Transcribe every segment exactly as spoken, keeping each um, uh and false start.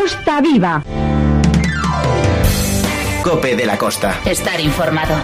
Costa Viva. COPE de la Costa. Estar informado.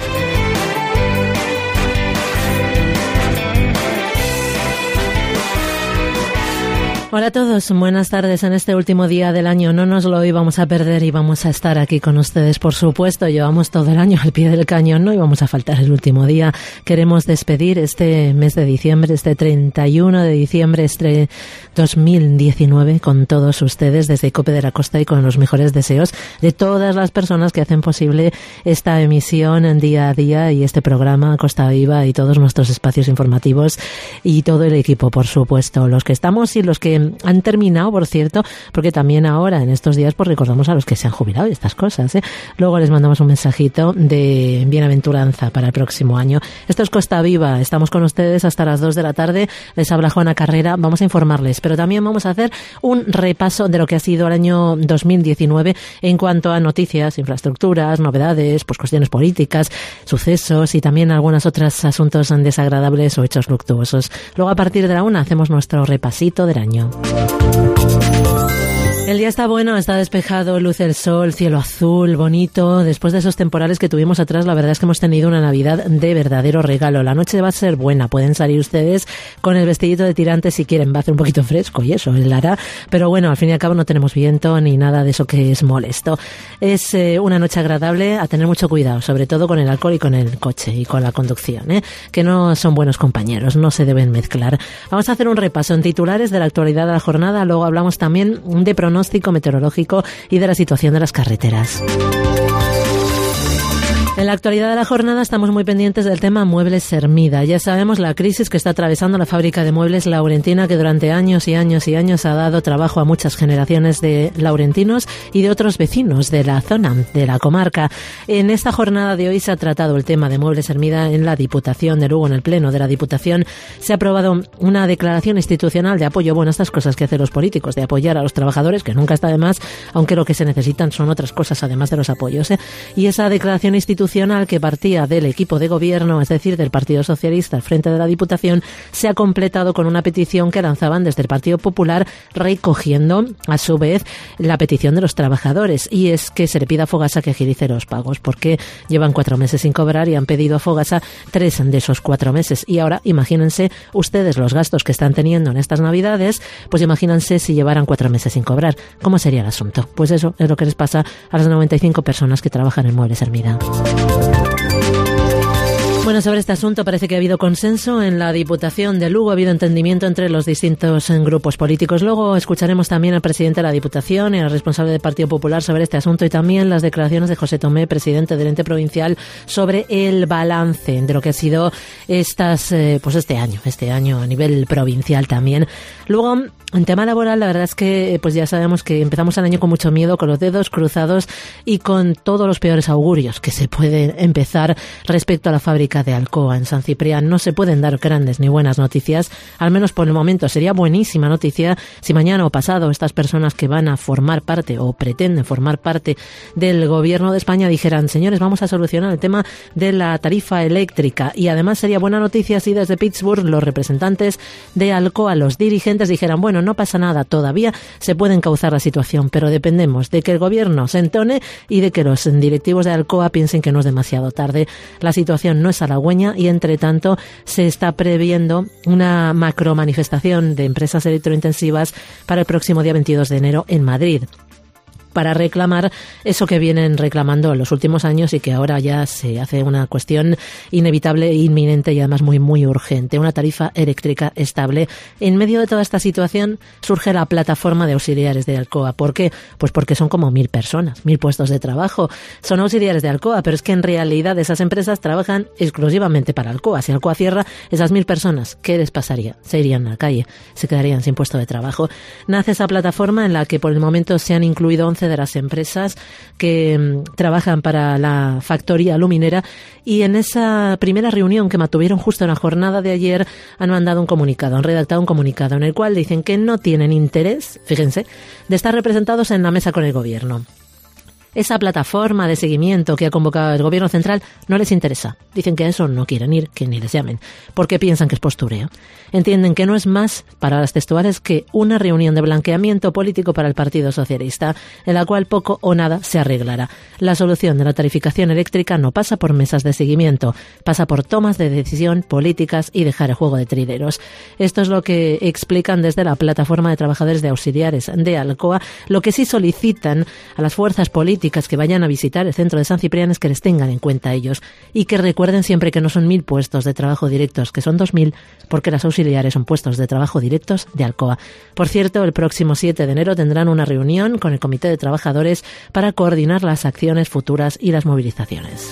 Hola a todos, buenas tardes en este último día del año. No nos lo íbamos a perder y vamos a estar aquí con ustedes, por supuesto. Llevamos todo el año al pie del cañón, no íbamos a faltar el último día. Queremos despedir este mes de diciembre, este treinta y uno de diciembre, este dos mil diecinueve, con todos ustedes desde COPE de la Costa y con los mejores deseos de todas las personas que hacen posible esta emisión en día a día y este programa Costa Viva y todos nuestros espacios informativos y todo el equipo, por supuesto. Los que estamos y los que han terminado, por cierto, porque también ahora, en estos días, pues recordamos a los que se han jubilado y estas cosas, ¿eh? Luego les mandamos un mensajito de bienaventuranza para el próximo año. Esto es Costa Viva, estamos con ustedes hasta las dos de la tarde, les habla Juana Carrera, vamos a informarles, pero también vamos a hacer un repaso de lo que ha sido el año dos mil diecinueve en cuanto a noticias, infraestructuras, novedades, pues cuestiones políticas, sucesos y también algunos otros asuntos desagradables o hechos luctuosos. Luego, a partir de la una, hacemos nuestro repasito del año. El día está bueno, está despejado, luce el sol, cielo azul, bonito. Después de esos temporales que tuvimos atrás, la verdad es que hemos tenido una Navidad de verdadero regalo. La noche va a ser buena, pueden salir ustedes con el vestidito de tirantes si quieren. Va a hacer un poquito fresco y eso, él hará. Pero bueno, al fin y al cabo no tenemos viento ni nada de eso que es molesto. Es eh, una noche agradable, a tener mucho cuidado, sobre todo con el alcohol y con el coche y con la conducción, ¿eh? Que no son buenos compañeros, no se deben mezclar. Vamos a hacer un repaso en titulares de la actualidad de la jornada, luego hablamos también de pronóstico meteorológico y de la situación de las carreteras. En la actualidad de la jornada estamos muy pendientes del tema Muebles Hermida. Ya sabemos la crisis que está atravesando la fábrica de muebles laurentina, que durante años y años y años ha dado trabajo a muchas generaciones de laurentinos y de otros vecinos de la zona, de la comarca. En esta jornada de hoy se ha tratado el tema de Muebles Hermida en la Diputación de Lugo. En el Pleno de la Diputación se ha aprobado una declaración institucional de apoyo, bueno, estas cosas que hacen los políticos, de apoyar a los trabajadores, que nunca está de más, aunque lo que se necesitan son otras cosas además de los apoyos, ¿eh? Y esa declaración institucional que partía del equipo de gobierno, es decir, del Partido Socialista al frente de la Diputación, se ha completado con una petición que lanzaban desde el Partido Popular, recogiendo a su vez la petición de los trabajadores, y es que se le pida a Fogasa que agilice los pagos, porque llevan cuatro meses sin cobrar y han pedido a Fogasa tres de esos cuatro meses. Y ahora imagínense ustedes los gastos que están teniendo en estas Navidades, pues imagínense si llevaran cuatro meses sin cobrar. ¿Cómo sería el asunto? Pues eso es lo que les pasa a las noventa y cinco personas que trabajan en Muebles Hermida. Bueno, sobre este asunto parece que ha habido consenso en la Diputación de Lugo, ha habido entendimiento entre los distintos grupos políticos. Luego escucharemos también al presidente de la Diputación y al responsable del Partido Popular sobre este asunto y también las declaraciones de José Tomé, presidente del ente provincial, sobre el balance de lo que ha sido estas, eh, pues este año, este año a nivel provincial también. Luego, en tema laboral, la verdad es que pues ya sabemos que empezamos el año con mucho miedo, con los dedos cruzados y con todos los peores augurios que se pueden empezar respecto a la fábrica de Alcoa en San Ciprián. No se pueden dar grandes ni buenas noticias, al menos por el momento. Sería buenísima noticia si mañana o pasado estas personas que van a formar parte o pretenden formar parte del gobierno de España dijeran: señores, vamos a solucionar el tema de la tarifa eléctrica. Y además sería buena noticia si desde Pittsburgh los representantes de Alcoa, los dirigentes, dijeran: bueno, no pasa nada, todavía se puede encauzar la situación, pero dependemos de que el gobierno se entone y de que los directivos de Alcoa piensen que no es demasiado tarde. La situación no es halagüeña y, entre tanto, se está previendo una macro manifestación de empresas electrointensivas para el próximo día veintidós de enero en Madrid, para reclamar eso que vienen reclamando en los últimos años y que ahora ya se hace una cuestión inevitable, inminente y además muy, muy urgente. Una tarifa eléctrica estable. En medio de toda esta situación surge la plataforma de auxiliares de Alcoa. ¿Por qué? Pues porque son como mil personas, mil puestos de trabajo. Son auxiliares de Alcoa, pero es que en realidad esas empresas trabajan exclusivamente para Alcoa. Si Alcoa cierra, esas mil personas, ¿qué les pasaría? Se irían a la calle, se quedarían sin puesto de trabajo. Nace esa plataforma en la que por el momento se han incluido once de las empresas que um, trabajan para la factoría luminera, y en esa primera reunión que mantuvieron justo en la jornada de ayer han mandado un comunicado, han redactado un comunicado en el cual dicen que no tienen interés, fíjense, de estar representados en la mesa con el gobierno. esa plataforma de seguimiento que ha convocado el Gobierno central no les interesa. Dicen que a eso no quieren ir, que ni les llamen, porque piensan que es postureo. Entienden que no es más, para las textuales, que una reunión de blanqueamiento político para el Partido Socialista, en la cual poco o nada se arreglará. La solución de la tarificación eléctrica no pasa por mesas de seguimiento, pasa por tomas de decisión políticas y dejar el juego de trileros. Esto es lo que explican desde la plataforma de trabajadores de auxiliares de Alcoa. Lo que sí solicitan a las fuerzas políticas que vayan a visitar el centro de San Ciprián es que les tengan en cuenta ellos y que recuerden siempre que no son mil puestos de trabajo directos, que son dos mil, porque las auxiliares son puestos de trabajo directos de Alcoa. Por cierto, el próximo siete de enero tendrán una reunión con el Comité de Trabajadores para coordinar las acciones futuras y las movilizaciones.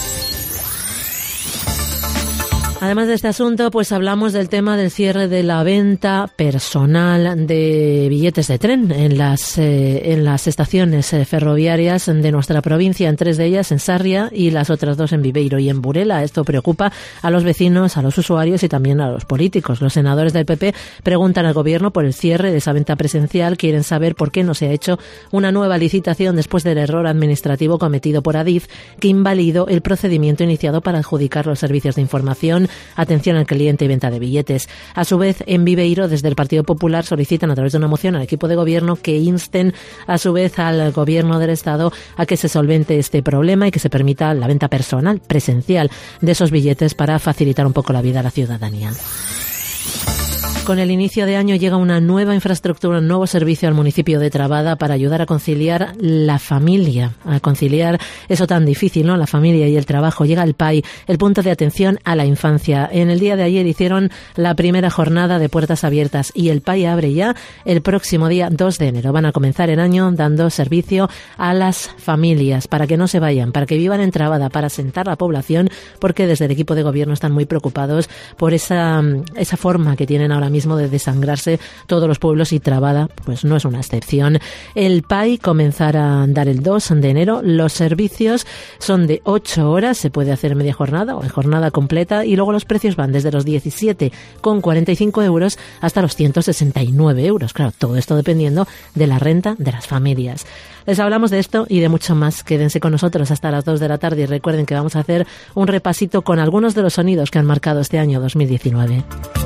Además de este asunto, pues hablamos del tema del cierre de la venta personal de billetes de tren en las eh, en las estaciones eh, ferroviarias de nuestra provincia, en tres de ellas en Sarria y las otras dos en Viveiro y en Burela. Esto preocupa a los vecinos, a los usuarios y también a los políticos. Los senadores del P P preguntan al Gobierno por el cierre de esa venta presencial. Quieren saber por qué no se ha hecho una nueva licitación después del error administrativo cometido por Adif, que invalidó el procedimiento iniciado para adjudicar los servicios de información, atención al cliente y venta de billetes. A su vez, en Viveiro, desde el Partido Popular, solicitan a través de una moción al equipo de gobierno que insten a su vez al gobierno del Estado a que se solvente este problema y que se permita la venta personal, presencial, de esos billetes para facilitar un poco la vida a la ciudadanía. Con el inicio de año llega una nueva infraestructura, un nuevo servicio al municipio de Trabada para ayudar a conciliar la familia, a conciliar eso tan difícil, ¿no? La familia y el trabajo. Llega el P A I, el punto de atención a la infancia. En el día de ayer hicieron la primera jornada de puertas abiertas y el P A I abre ya el próximo día dos de enero. Van a comenzar el año dando servicio a las familias para que no se vayan, para que vivan en Trabada, para asentar la población, porque desde el equipo de gobierno están muy preocupados por esa, esa forma que tienen ahora mismo de desangrarse todos los pueblos y Trabada pues no es una excepción. El P A I comenzará a andar el dos de enero. Los servicios son de ocho horas, se puede hacer media jornada o en jornada completa y luego los precios van desde los diecisiete con cuarenta y cinco euros hasta los ciento sesenta y nueve euros. Claro, todo esto dependiendo de la renta de las familias. Les hablamos de esto y de mucho más. Quédense con nosotros hasta las dos de la tarde y recuerden que vamos a hacer un repasito con algunos de los sonidos que han marcado este año dos mil diecinueve.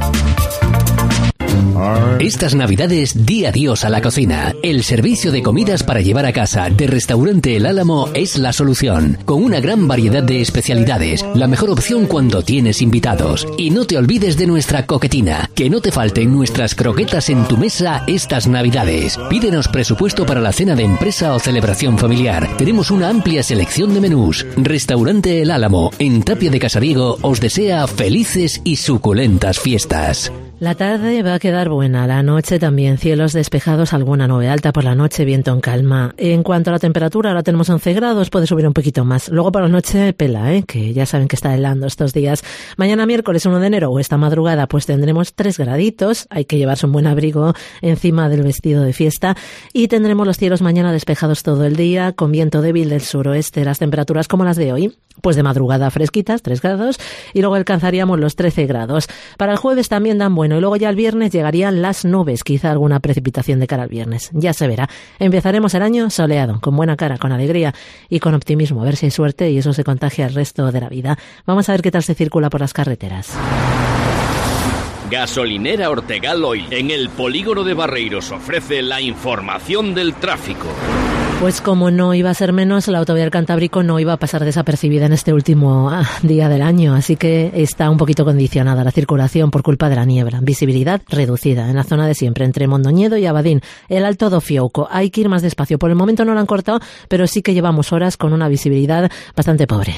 Estas Navidades di adiós a la cocina. El servicio de comidas para llevar a casa de Restaurante El Álamo es la solución. Con una gran variedad de especialidades, la mejor opción cuando tienes invitados. Y no te olvides de nuestra coquetina. Que no te falten nuestras croquetas en tu mesa estas Navidades. Pídenos presupuesto para la cena de empresa o celebración familiar. Tenemos una amplia selección de menús. Restaurante El Álamo, en Tapia de Casariego, os desea felices y suculentas fiestas. La tarde va a quedar buena, la noche también, cielos despejados, alguna nube alta por la noche, viento en calma. En cuanto a la temperatura, ahora tenemos once grados, puede subir un poquito más. Luego por la noche pela, ¿eh? Que ya saben que está helando estos días. Mañana miércoles uno de enero o esta madrugada pues tendremos tres graditos, hay que llevarse un buen abrigo encima del vestido de fiesta y tendremos los cielos mañana despejados todo el día, con viento débil del suroeste, las temperaturas como las de hoy. Pues de madrugada fresquitas, tres grados, y luego alcanzaríamos los trece grados. Para el jueves también dan bueno, y luego ya el viernes llegarían las nubes, quizá alguna precipitación de cara al viernes. Ya se verá. Empezaremos el año soleado, con buena cara, con alegría y con optimismo. A ver si hay suerte y eso se contagia el resto de la vida. Vamos a ver qué tal se circula por las carreteras. Gasolinera Ortegal Oil, en el polígono de Barreiros, ofrece la información del tráfico. Pues como no iba a ser menos, la autovía del Cantábrico no iba a pasar desapercibida en este último ah, día del año, así que está un poquito condicionada la circulación por culpa de la niebla. Visibilidad reducida en la zona de siempre, entre Mondoñedo y Abadín. El Alto do Fiouco, hay que ir más despacio. Por el momento no lo han cortado, pero sí que llevamos horas con una visibilidad bastante pobre.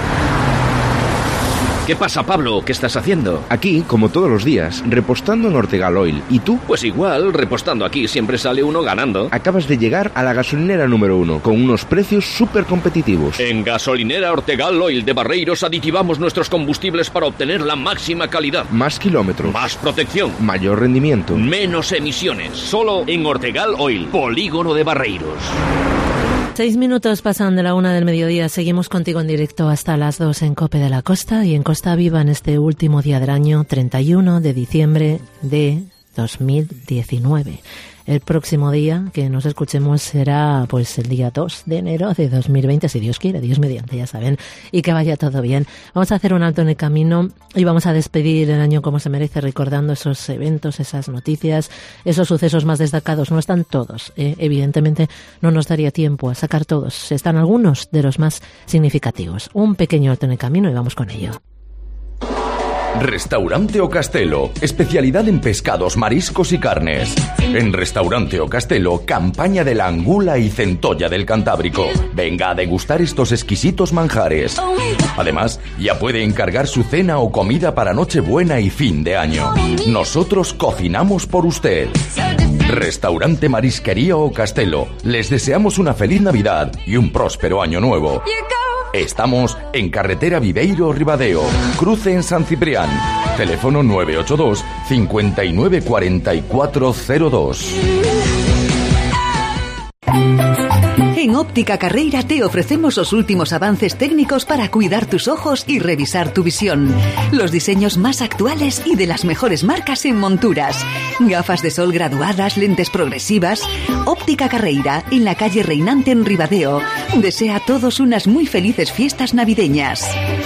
¿Qué pasa, Pablo? ¿Qué estás haciendo? Aquí, como todos los días, repostando en Ortegal Oil. ¿Y tú? Pues igual, repostando aquí siempre sale uno ganando. Acabas de llegar a la gasolinera número uno, con unos precios súper competitivos. En Gasolinera Ortegal Oil de Barreiros aditivamos nuestros combustibles para obtener la máxima calidad. Más kilómetros. Más protección. Mayor rendimiento. Menos emisiones. Solo en Ortegal Oil, polígono de Barreiros. Seis minutos pasan de la una del mediodía. Seguimos contigo en directo hasta las dos en COPE de la Costa y en Costa Viva en este último día del año, treinta y uno de diciembre de dos mil diecinueve. El próximo día que nos escuchemos será pues el día dos de enero de dos mil veinte, si Dios quiere, Dios mediante, ya saben, y que vaya todo bien. Vamos a hacer un alto en el camino y vamos a despedir el año como se merece, recordando esos eventos, esas noticias, esos sucesos más destacados. No están todos, ¿eh? Evidentemente no nos daría tiempo a sacar todos, están algunos de los más significativos. Un pequeño alto en el camino y vamos con ello. Restaurante O Castelo, especialidad en pescados, mariscos y carnes. En Restaurante O Castelo, campaña de la angula y centolla del Cantábrico. Venga a degustar estos exquisitos manjares. Además, ya puede encargar su cena o comida para Nochebuena y fin de año. Nosotros cocinamos por usted. Restaurante Marisquería O Castelo. Les deseamos una feliz Navidad y un próspero año nuevo. Estamos en carretera Viveiro Ribadeo, cruce en San Ciprián. Teléfono nueve ocho dos, cincuenta y nueve cuarenta y cuatro cero dos. En Óptica Carreira te ofrecemos los últimos avances técnicos para cuidar tus ojos y revisar tu visión. Los diseños más actuales y de las mejores marcas en monturas. Gafas de sol graduadas, lentes progresivas. Óptica Carreira, en la calle Reinante en Ribadeo. Desea a todos unas muy felices fiestas navideñas.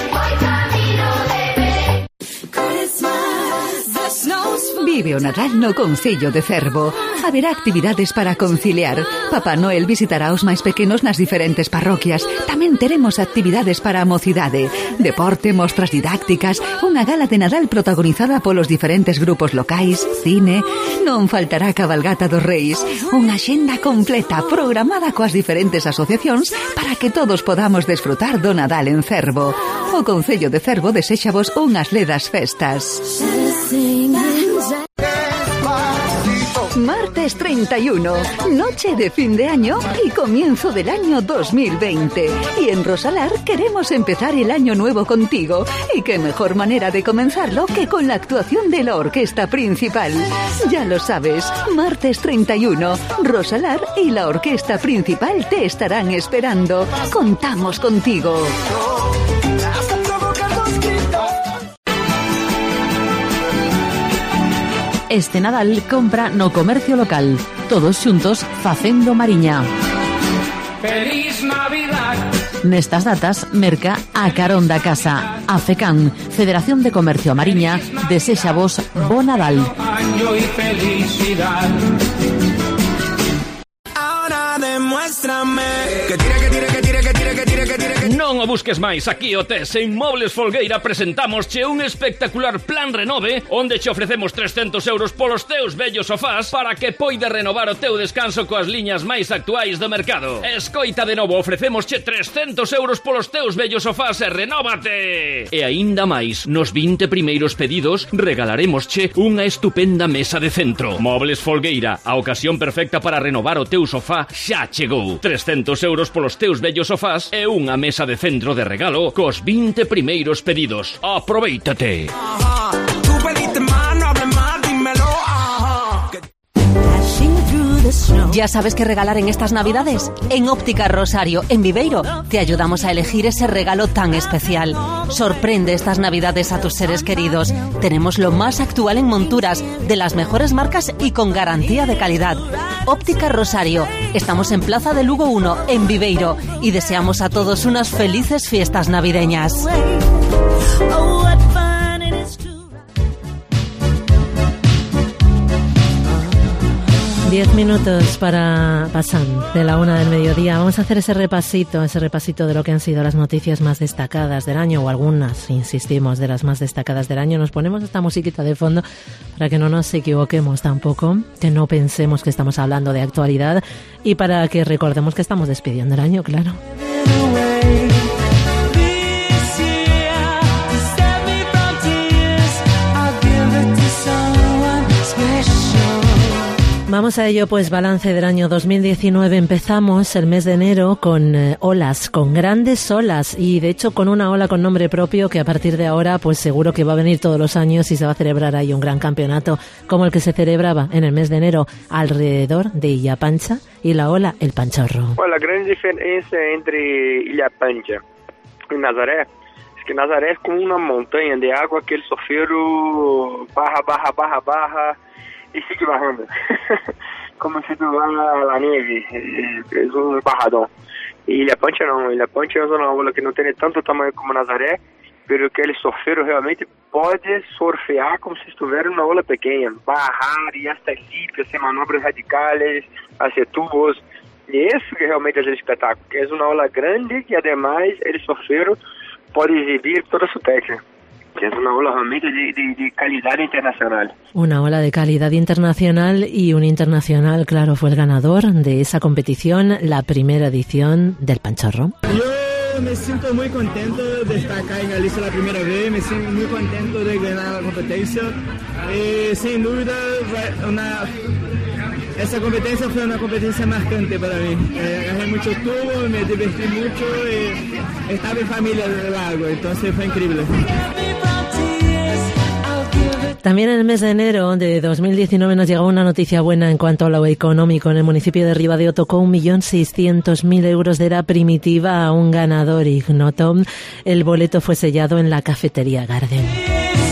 Vive o Nadal no Concello de Cervo. Haberá actividades para conciliar. Papá Noel visitará os máis pequenos nas diferentes parroquias. Tamén teremos actividades para a mocidade. Deporte, mostras didácticas, unha gala de Nadal protagonizada polos diferentes grupos locais, cine. Non faltará cabalgata dos Reis. Unha xenda completa programada coas diferentes asociacións para que todos podamos desfrutar do Nadal en Cervo. O Concello de Cervo deséxavos unhas ledas festas. Martes treinta y uno, noche de fin de año y comienzo del año dos mil veinte. Y en Rosalar queremos empezar el año nuevo contigo. Y qué mejor manera de comenzarlo que con la actuación de la orquesta principal. Ya lo sabes, martes treinta y uno, Rosalar y la orquesta principal te estarán esperando. Contamos contigo. Este Nadal compra no comercio local. Todos xuntos facendo Mariña. Feliz Navidad. Nestas datas, merca a carón da casa. A FECAN, Federación de Comercio a Mariña, desexa vos bo Nadal. Año y felicidad. Ahora demuéstrame que tire, que tire, que tire, que tire, que tire, que tire. Non o busques máis, aquí o tes. En Mobles Folgueira presentamos che un espectacular plan renove onde che ofrecemos trescentos euros polos teus vellos sofás para que poides renovar o teu descanso coas liñas máis actuais do mercado. Escoita de novo, ofrecemos che trescentos euros polos teus vellos sofás e renóvate. E aínda máis, nos vinte primeiros pedidos regalaremos che unha estupenda mesa de centro. Mobles Folgueira, a ocasión perfecta para renovar o teu sofá xa chegou. trescentos euros polos teus vellos sofás e unha mesa de centro de regalo cos vinte primeiros pedidos. Aprovéitate. ¿Ya sabes qué regalar en estas Navidades? En Óptica Rosario, en Viveiro, te ayudamos a elegir ese regalo tan especial. Sorprende estas Navidades a tus seres queridos. Tenemos lo más actual en monturas, de las mejores marcas y con garantía de calidad. Óptica Rosario. Estamos en Plaza de Lugo uno, en Viveiro, y deseamos a todos unas felices fiestas navideñas. Diez minutos para pasan de la una del mediodía. Vamos a hacer ese repasito, ese repasito de lo que han sido las noticias más destacadas del año, o algunas, insistimos, de las más destacadas del año. Nos ponemos esta musiquita de fondo para que no nos equivoquemos tampoco, que no pensemos que estamos hablando de actualidad y para que recordemos que estamos despidiendo el año, claro. Vamos a ello, pues balance del año dos mil diecinueve. Empezamos el mes de enero con eh, olas, con grandes olas, y de hecho con una ola con nombre propio que a partir de ahora pues seguro que va a venir todos los años y se va a celebrar ahí un gran campeonato como el que se celebraba en el mes de enero alrededor de Ilha Pancha y la ola El Panchorro. Bueno, la gran diferencia entre Ilha Pancha y Nazaré es que Nazaré es como una montaña de agua que el sofero baja, baja, baja, baja. y sigue bajando. Como si tú vas a la nieve, es un bajadón. Y Ilha Pancha não, Ilha Pancha é uma ola que não tem tanto tamanho como Nazaré, pero que aquele surfeiro realmente pode surfear como se estivesse numa ola pequena, barrar e hasta elipse, fazer manobras radicais, fazer tubos. E isso que realmente é o espetáculo, que é uma ola grande e, además, ele surfeiro pode exibir toda a sua técnica. Que es una ola realmente de, de, de calidad internacional. Una ola de calidad internacional y un internacional, claro, fue el ganador de esa competición, la primera edición del Panchorro. Yo me siento muy contento de estar acá en Galicia la primera vez, me siento muy contento de ganar la competencia. Eh, sin duda, una, esa competencia fue una competencia marcante para mí. Eh, agarré mucho tubo, me divertí mucho, eh, estaba en familia de largo, entonces fue increíble. También en el mes de enero de dos mil diecinueve nos llegó una noticia buena en cuanto a lo económico. En el municipio de Ribadeo tocó un millón seiscientos mil euros de la primitiva a un ganador ignoto. El boleto fue sellado en la cafetería Garden.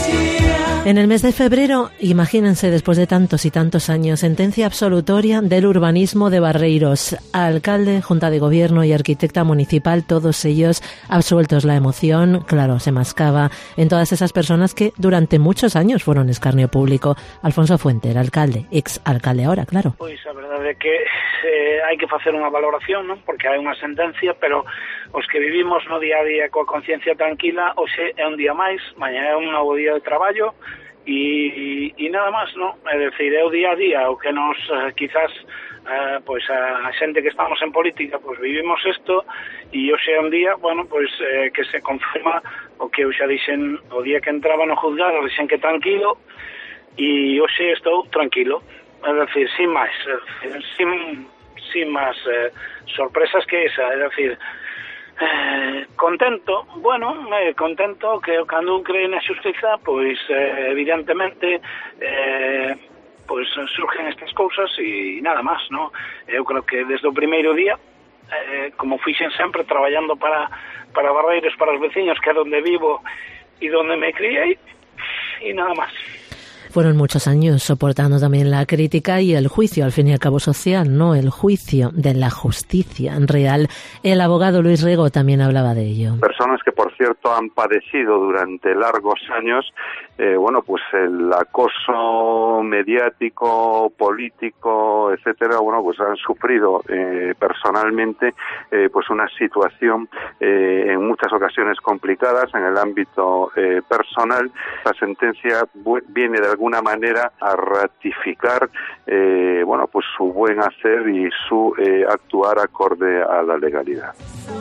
En el mes de febrero, imagínense, después de tantos y tantos años, sentencia absolutoria del urbanismo de Barreiros. Alcalde, Junta de Gobierno y arquitecta municipal, todos ellos absueltos. La emoción, claro, se mascaba en todas esas personas que durante muchos años fueron escarnio público. Alfonso Fuente, el alcalde, ex alcalde ahora, claro. Pois a verdade é que eh, hai que facer unha valoración, non? Porque hai unha sentencia, pero os que vivimos no día a día coa conciencia tranquila, hoxe é un día máis, mañá é un novo día de traballo, e, e nada máis, non? É dicir, é o día a día o que nos, eh, quizás, eh, pois a, a xente que estamos en política, pois vivimos isto, e hoxe é un día, bueno, pois eh, que se confirma o que eu xa dixen o día que entraba no juzgado, dixen que tranquilo, e hoxe estou tranquilo, é dicir, sin máis, é dicir, sin, sin máis eh, sorpresas que esa, é dicir, Eh, contento, bueno, eh, contento que cando un cree na xustiza, pois eh, evidentemente eh, pois surgen estas cousas e nada máis, no? Eu creo que desde o primeiro día, eh, como fixen sempre traballando para para Barreiros, para os veciños, que é onde vivo e onde me criei, e nada máis. Fueron muchos años soportando también la crítica y el juicio, al fin y al cabo social, no el juicio de la justicia real. El abogado Luis Rego también hablaba de ello. Personas que, por cierto, han padecido durante largos años, eh, bueno, pues el acoso mediático, político, etcétera, bueno, pues han sufrido eh, personalmente eh, pues una situación eh, en muchas ocasiones complicadas en el ámbito eh, personal. La sentencia viene de alguna manera a ratificar eh, bueno, pues su buen hacer y su eh, actuar acorde a la legalidad.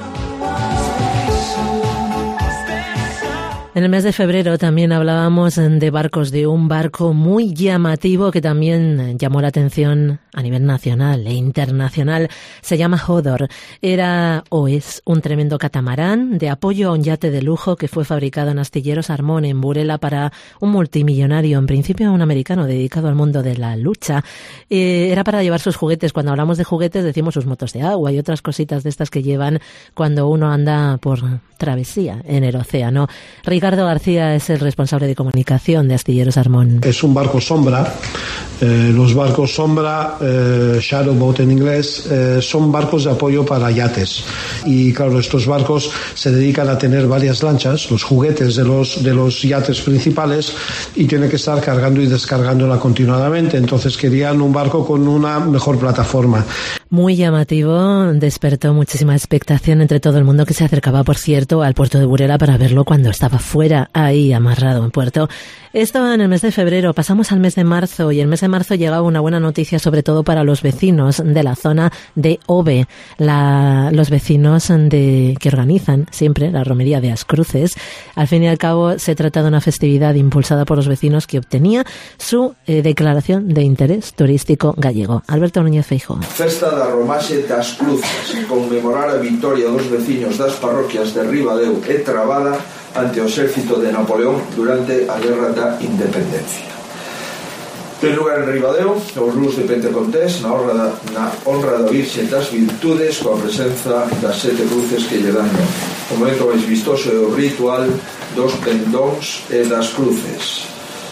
En el mes de febrero también hablábamos de barcos, de un barco muy llamativo que también llamó la atención a nivel nacional e internacional. Se llama Hodor. Era o es un tremendo catamarán de apoyo a un yate de lujo que fue fabricado en Astilleros Armón, en Burela, para un multimillonario, en principio un americano dedicado al mundo de la lucha. Eh, era para llevar sus juguetes. Cuando hablamos de juguetes decimos sus motos de agua y otras cositas de estas que llevan cuando uno anda por travesía en el océano. Ricardo García es el responsable de comunicación de Astilleros Armón. Es un barco sombra. Eh, los barcos sombra, eh, shadow boat en inglés, eh, son barcos de apoyo para yates. Y claro, estos barcos se dedican a tener varias lanchas, los juguetes de los, de los yates principales, y tienen que estar cargando y descargándola continuadamente. Entonces querían un barco con una mejor plataforma. Muy llamativo, despertó muchísima expectación entre todo el mundo que se acercaba, por cierto, al puerto de Burela para verlo cuando estaba fuera, ahí amarrado en puerto. Esto en el mes de febrero. Pasamos al mes de marzo, y el mes de marzo llegaba una buena noticia, sobre todo para los vecinos de la zona de Ove, la, los vecinos de, que organizan siempre la romería de As Cruces. Al fin y al cabo se trata de una festividad impulsada por los vecinos que obtenía su eh, declaración de interés turístico gallego. Alberto Núñez Feijóo. Festa da Romaxe das Cruces, conmemorar a victoria dos veciños das parroquias de Ribadeo e Trabada ante o exército de Napoleón durante a Guerra da Independencia. Ten lugar en Ribadeo os luns de Pentecostés na honra da, na honra da Virxe das Virtudes, coa presenza das sete cruces que lle dan nome. O momento máis vistoso é o ritual dos pendóns e das cruces.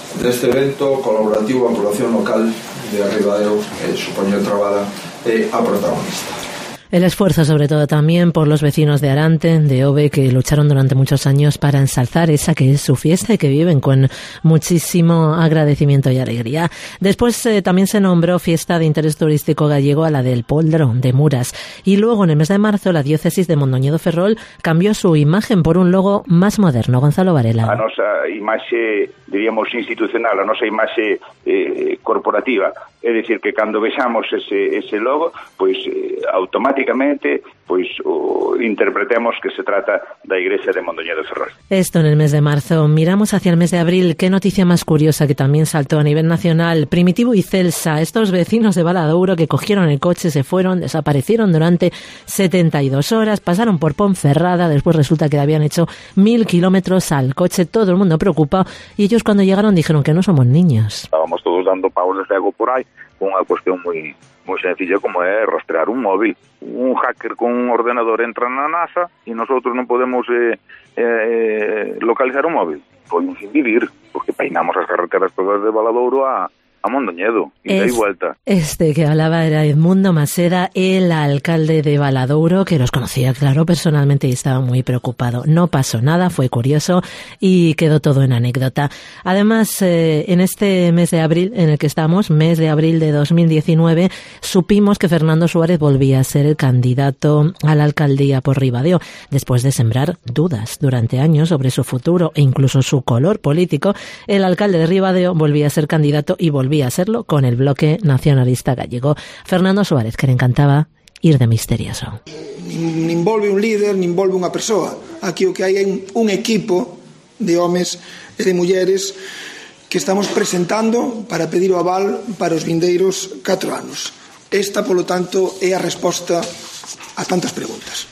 deste evento colaborativo a población local de Ribadeo, eh, supoño Trabada, é a protagonista. El esfuerzo, sobre todo, también por los vecinos de Arante, de Ove, que lucharon durante muchos años para ensalzar esa que es su fiesta y que viven con muchísimo agradecimiento y alegría. Después eh, también se nombró Fiesta de Interés Turístico Gallego a la del Poldro, de Muras. Y luego, en el mes de marzo, la diócesis de Mondoñedo Ferrol cambió su imagen por un logo más moderno. Gonzalo Varela. A nosa imaxe, diríamos, institucional, a nosa imaxe eh, corporativa. É dicir, que cando vexamos ese, ese logo, pois eh, automáticamente pois o, interpretemos que se trata da Igrexa de Mondoñedo Ferrol. Esto en el mes de marzo. Miramos hacia el mes de abril. Qué noticia más curiosa que también saltó a nivel nacional. Primitivo y Celsa, estos vecinos de Valadouro que cogieron el coche, se fueron, desaparecieron durante setenta y dos horas, pasaron por Ponferrada, después resulta que habían hecho mil kilómetros al coche, todo el mundo preocupado, y ellos cuando llegaron dijeron que no somos niños. Estábamos todos dando pavos de cego por aí, unha cuestión moi moi sencilla como é rastrear un móvil. Un hacker con un ordenador entra na NASA e nosotros non podemos eh, eh, localizar un móvil. Podemos vivir, porque peinamos as carreteras todas de Valadouro a a Mondoñedo, y de ahí vuelta. Este que hablaba era Edmundo Maseda, el alcalde de Valadouro, que los conocía, claro, personalmente y estaba muy preocupado. No pasó nada, fue curioso y quedó todo en anécdota. Además, eh, en este mes de abril en el que estamos, mes de abril de dos mil diecinueve, supimos que Fernando Suárez volvía a ser el candidato a la alcaldía por Ribadeo, después de sembrar dudas durante años sobre su futuro e incluso su color político. El alcalde de Ribadeo volvía a ser candidato y volvía a serlo con el bloque nacionalista gallego. Fernando Suárez, que le encantaba ir de misterioso. Nin volve un líder, nin volve unha persoa. Aquí o que hai é un equipo de homes e de mulleres que estamos presentando para pedir o aval para os vindeiros catro anos. Esta, polo tanto, é a resposta a tantas preguntas.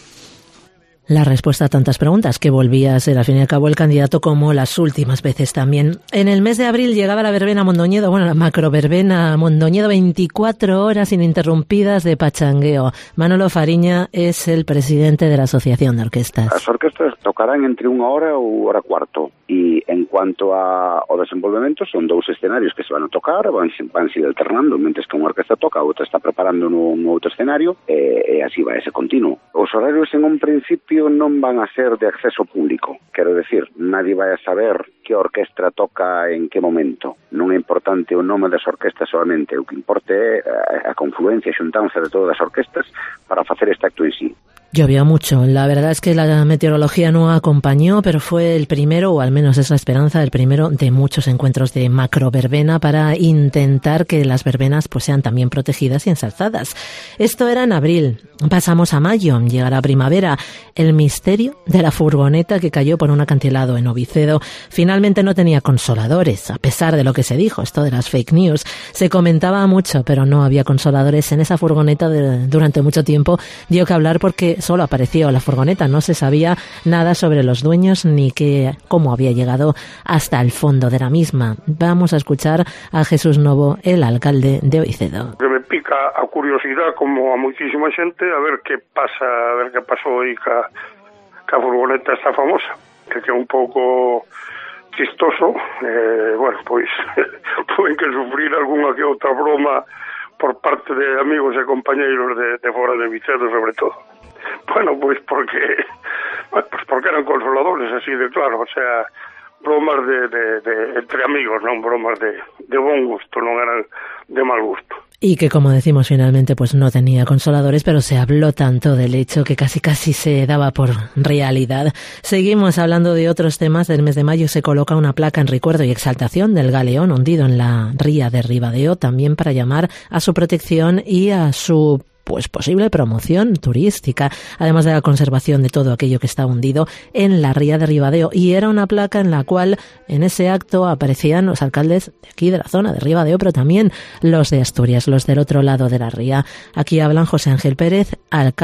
La respuesta a tantas preguntas, que volvía a ser al fin y al cabo el candidato como las últimas veces también. En el mes de abril llegaba la verbena Mondoñedo, bueno, la macro verbena Mondoñedo, veinticuatro horas ininterrumpidas de pachangueo. Manolo Fariña es el presidente de la Asociación de Orquestas. As orquestas tocarán entre unha hora ou hora cuarto. E en cuanto a, ao desenvolvemento, son dous escenarios que se van a tocar, van, van se alternando, mentres que unha orquesta toca, a outra está preparando no, no outro escenario, e, e así vai ese continuo. Os horarios en un principio non van a ser de acceso público. Quero decir, nadie vai a saber que orquestra toca en que momento. Non é importante o nome das orquestas solamente, o que importa é a confluencia e xuntanza de todas as orquestas para facer este acto en sí. Llovió mucho. La verdad es que la meteorología no acompañó, pero fue el primero, o al menos es la esperanza, el primero de muchos encuentros de macro verbena para intentar que las verbenas pues sean también protegidas y ensalzadas. Esto era en abril. Pasamos a mayo, llegará primavera. El misterio de la furgoneta que cayó por un acantilado en Ovicedo finalmente no tenía consoladores, a pesar de lo que se dijo, esto de las fake news. Se comentaba mucho, pero no había consoladores en esa furgoneta de, durante mucho tiempo. Dio que hablar porque solo apareció la furgoneta, no se sabía nada sobre los dueños ni que, cómo había llegado hasta el fondo de la misma. Vamos a escuchar a Jesús Novo, el alcalde de Ovicedo. Que me pica a curiosidade, como a muchísima xente, a ver que pasa, a ver que pasou aí ca, ca furgoneta esta famosa, que é un pouco chistoso. Eh, bueno, pois poden que sufrir algunha que outra broma por parte de amigos e compañeiros de, de fora de Vicedo, sobre todo. Bueno, pues porque pues porque eran consoladores, así de claro, o sea, bromas de, de, de entre amigos, non bromas de, de bon gusto, non eran de mal gusto. Y que, como decimos, finalmente pues no tenía consoladores, pero se habló tanto del hecho que casi casi se daba por realidad. Seguimos hablando de otros temas. Del mes de mayo se coloca una placa en recuerdo y exaltación del galeón hundido en la ría de Ribadeo, también para llamar a su protección y a su pues posible promoción turística, además de la conservación de todo aquello que está hundido en la ría de Ribadeo. Y era una placa en la cual en ese acto aparecían los alcaldes de aquí de la zona de Ribadeo, pero también los de Asturias, los del otro lado de la ría. Aquí hablan José Ángel Pérez, alcalde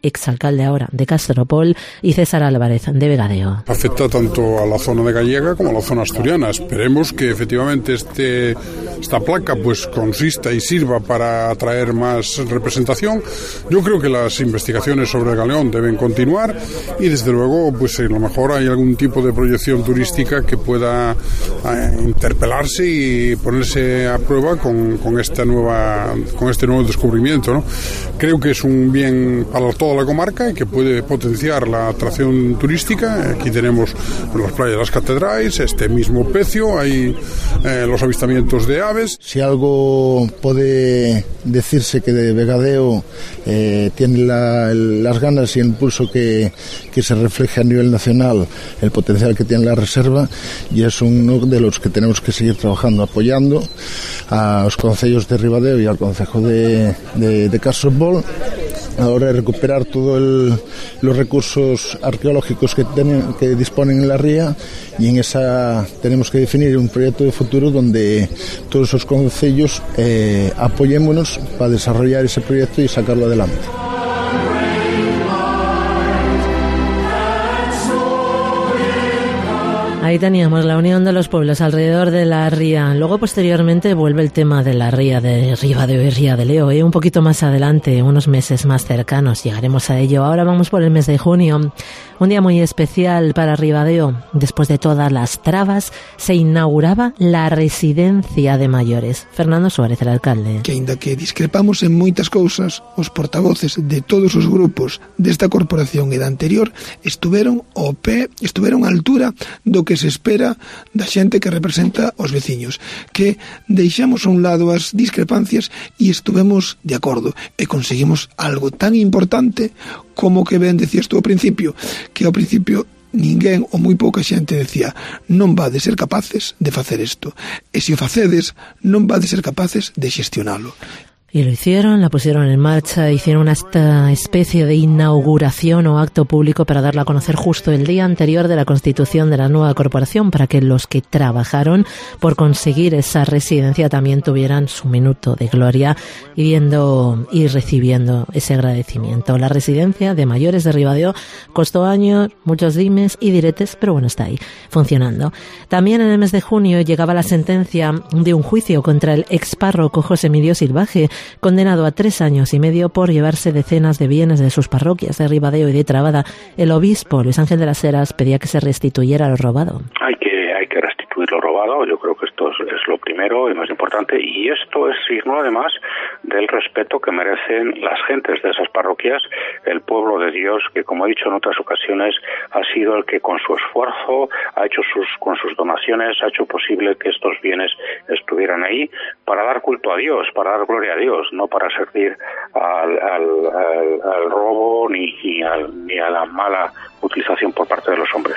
exalcalde ahora de Castropol, y César Álvarez, de Vegadeo. Afecta tanto a la zona de Gallega como a la zona asturiana. Esperemos que efectivamente este, esta placa pues consista y sirva para atraer más representación. Yo creo que las investigaciones sobre el galeón deben continuar y desde luego pues a lo mejor hay algún tipo de proyección turística que pueda eh, interpelarse y ponerse a prueba con, con esta nueva con este nuevo descubrimiento, ¿no? Creo que es un bien para toda la comarca y que puede potenciar la atracción turística. Aquí tenemos las playas de las catedrales, este mismo pecio, hay eh, los avistamientos de aves. Si algo puede decirse que de Vegadeo eh, tiene la, el, las ganas y el impulso que, que se refleja a nivel nacional, el potencial que tiene la reserva, y es uno de los que tenemos que seguir trabajando, apoyando a los concellos de Ribadeo y al concejo de, de, de Castropol a la hora de recuperar todos los recursos arqueológicos que, ten, que disponen en la ría, y en esa tenemos que definir un proyecto de futuro donde todos esos concellos eh, apoyémonos para desarrollar ese proyecto y sacarlo adelante. Ahí teníamos la unión de los pueblos alrededor de la ría. Luego, posteriormente, vuelve el tema de la ría de Ribadeo y Ría de Leo. ¿eh? Un poquito más adelante, unos meses más cercanos, llegaremos a ello. Ahora vamos por el mes de junio. Un día muy especial para Ribadeo. Después de todas las trabas, se inauguraba la residencia de mayores. Fernando Suárez, el alcalde. Que ainda que discrepamos en moitas cousas, os portavoces de todos os grupos desta corporación e da anterior estuveron ao pé, estuveron á altura do que se espera da xente que representa os veciños, que deixamos a un lado as discrepancias e estuvemos de acordo e conseguimos algo tan importante como que ben decías tú ao principio, que ao principio ninguén ou moi pouca xente decía non vades ser capaces de facer isto, e se o facedes non vades ser capaces de xestionalo. Y lo hicieron, la pusieron en marcha, hicieron esta especie de inauguración o acto público para darla a conocer justo el día anterior de la constitución de la nueva corporación, para que los que trabajaron por conseguir esa residencia también tuvieran su minuto de gloria y viendo y recibiendo ese agradecimiento. La residencia de mayores de Ribadeo costó años, muchos dimes y diretes, pero bueno, está ahí, funcionando. También en el mes de junio llegaba la sentencia de un juicio contra el expárroco José Emilio Silvaje, condenado a tres años y medio por llevarse decenas de bienes de sus parroquias de Ribadeo y de Trabada. El obispo Luis Ángel de las Heras pedía que se restituyera lo robado. Hay que, hay que restituir lo robado, yo creo que esto es, es lo primero y más importante, y esto es signo además del respeto que merecen las gentes de esas parroquias, el pueblo de Dios, que como he dicho en otras ocasiones, ha sido el que con su esfuerzo, ha hecho sus, con sus donaciones, ha hecho posible que estos bienes estuvieran ahí para dar culto a Dios, para dar gloria a Dios, no para servir al, al, al, al robo ni, ni, al, ni a la mala utilización por parte de los hombres.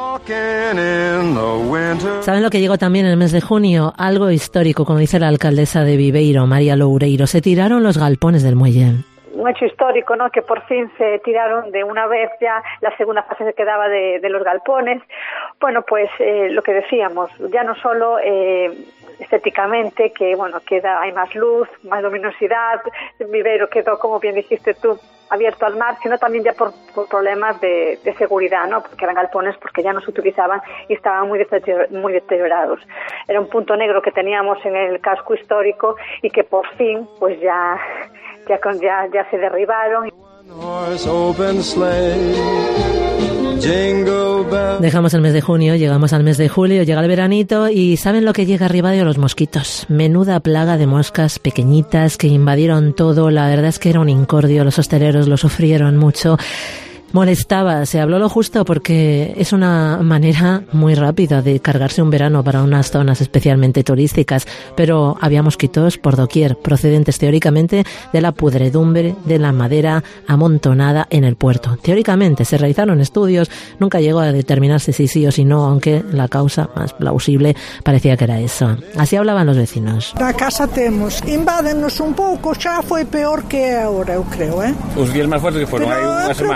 ¿Saben lo que llegó también en el mes de junio? Algo histórico, como dice la alcaldesa de Viveiro, María Loureiro. Se tiraron los galpones del muelle. Un hecho histórico, ¿no? Que por fin se tiraron de una vez ya la segunda fase que quedaba de, de los galpones. Bueno, pues eh, lo que decíamos, ya no solo eh, estéticamente, que bueno, queda, hay más luz, más luminosidad, Viveiro quedó, como bien dijiste tú, abierto al mar, sino también ya por, por problemas de, de seguridad, ¿no? Porque eran galpones porque ya no se utilizaban y estaban muy, deterior, muy deteriorados. Era un punto negro que teníamos en el casco histórico y que por fin, pues ya, ya, ya, ya se derribaron. Dejamos el mes de junio, llegamos al mes de julio, llega el veranito y ¿saben lo que llega arriba de los mosquitos? Menuda plaga de moscas pequeñitas que invadieron todo. La verdad es que era un incordio, los hosteleros lo sufrieron mucho. Molestaba, se habló lo justo porque es una manera muy rápida de cargarse un verano para unas zonas especialmente turísticas, pero había mosquitos por doquier, procedentes teóricamente de la pudredumbre de la madera amontonada en el puerto. Teóricamente se realizaron estudios, nunca llegó a determinarse si sí o si no, aunque la causa más plausible parecía que era eso. Así hablaban los vecinos. Na casa temos, invádennos un pouco, xa foi peor que agora, eu creo, eh? Os días máis fuertes que foron hai unha semana. Creo que non son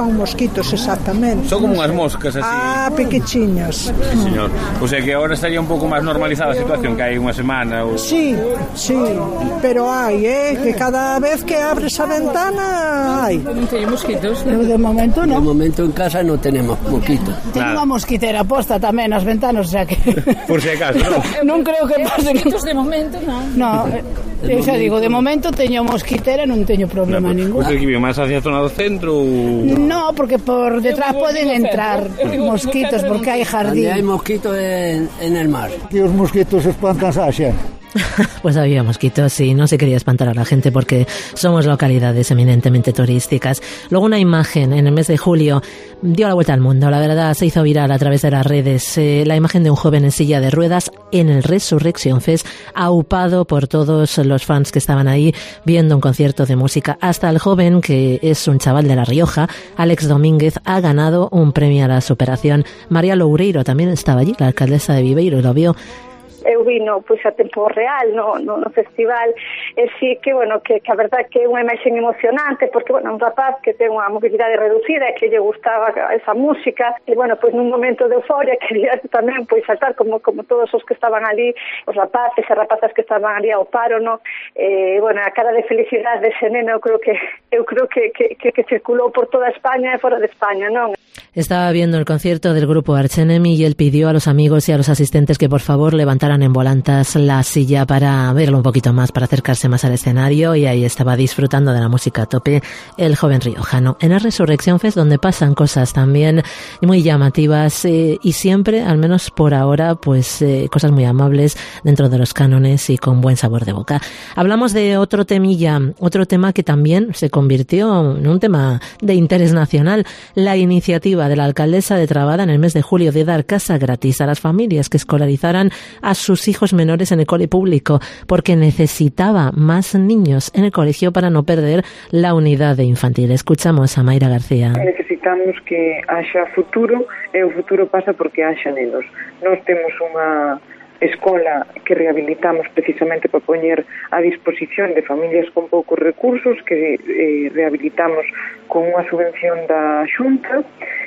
son mosquitos exactamente. Son como unhas moscas así. Ah, pequechiños. Sí, señor. O sea que agora estaría un pouco máis normalizada a situación que hai unha semana ou... Sí, sí, pero hai, eh, que cada vez que abres a ventana hai. Non teño mosquitos. De momento non. De momento en casa non tenemos mosquitos. Teño unha mosquitera posta tamén nas ventanas, o sea que... Por si acaso, non? Non creo que pase que... De momento non. No, eu xa digo, de momento teño mosquitera, non teño problema no, ningún. Você que vive máis hacia a zona do centro ou... No, porque por detrás poden entrar mosquitos porque hai jardín. Onde hai mosquitos en, en el mar. E os mosquitos espantan a xa. Pues había mosquitos y no se quería espantar a la gente porque somos localidades eminentemente turísticas. Luego una imagen en el mes de julio dio la vuelta al mundo, la verdad se hizo viral a través de las redes, eh, la imagen de un joven en silla de ruedas en el Resurrection Fest, aupado por todos los fans que estaban ahí viendo un concierto de música. Hasta el joven, que es un chaval de La Rioja, Alex Domínguez, ha ganado un premio a la superación. María Loureiro también estaba allí, la alcaldesa de Viveiro, y lo vio. Eu vino pois a tempo real no, no, no festival e sí que, bueno, que, que a verdad que é unha imaxen emocionante porque, bueno, un rapaz que ten unha mobilidade reducida e que lle gustaba esa música e, bueno, pois nun momento de euforia quería tamén pois saltar como como todos os que estaban ali, os rapaces e rapazas que estaban ali ao paro, no? E, bueno, a cara de felicidade dese neno eu creo que eu creo que, que, que, que circulou por toda España e fora de España, non? Estaba viendo el concierto del grupo Arch Enemy y él pidió a los amigos y a los asistentes que por favor levantaran en volantas la silla para verlo un poquito más, para acercarse más al escenario, y ahí estaba disfrutando de la música a tope el joven riojano. En el Resurrection Fest, donde pasan cosas también muy llamativas eh, y siempre, al menos por ahora, pues eh, cosas muy amables dentro de los cánones y con buen sabor de boca. Hablamos de otro temilla, otro tema que también se convirtió en un tema de interés nacional, la iniciativa de la alcaldesa de Trabada en el mes de julio de dar casa gratis a las familias que escolarizaran a sus hijos menores en el cole público, porque necesitaba más niños en el colegio para no perder la unidad de infantil. Escuchamos a Mayra García. Necesitamos que haxa futuro e o futuro pasa porque haxa nenos. Nós temos unha escola que rehabilitamos precisamente para poñer a disposición de familias con poucos recursos, que eh, rehabilitamos con unha subvención da Xunta,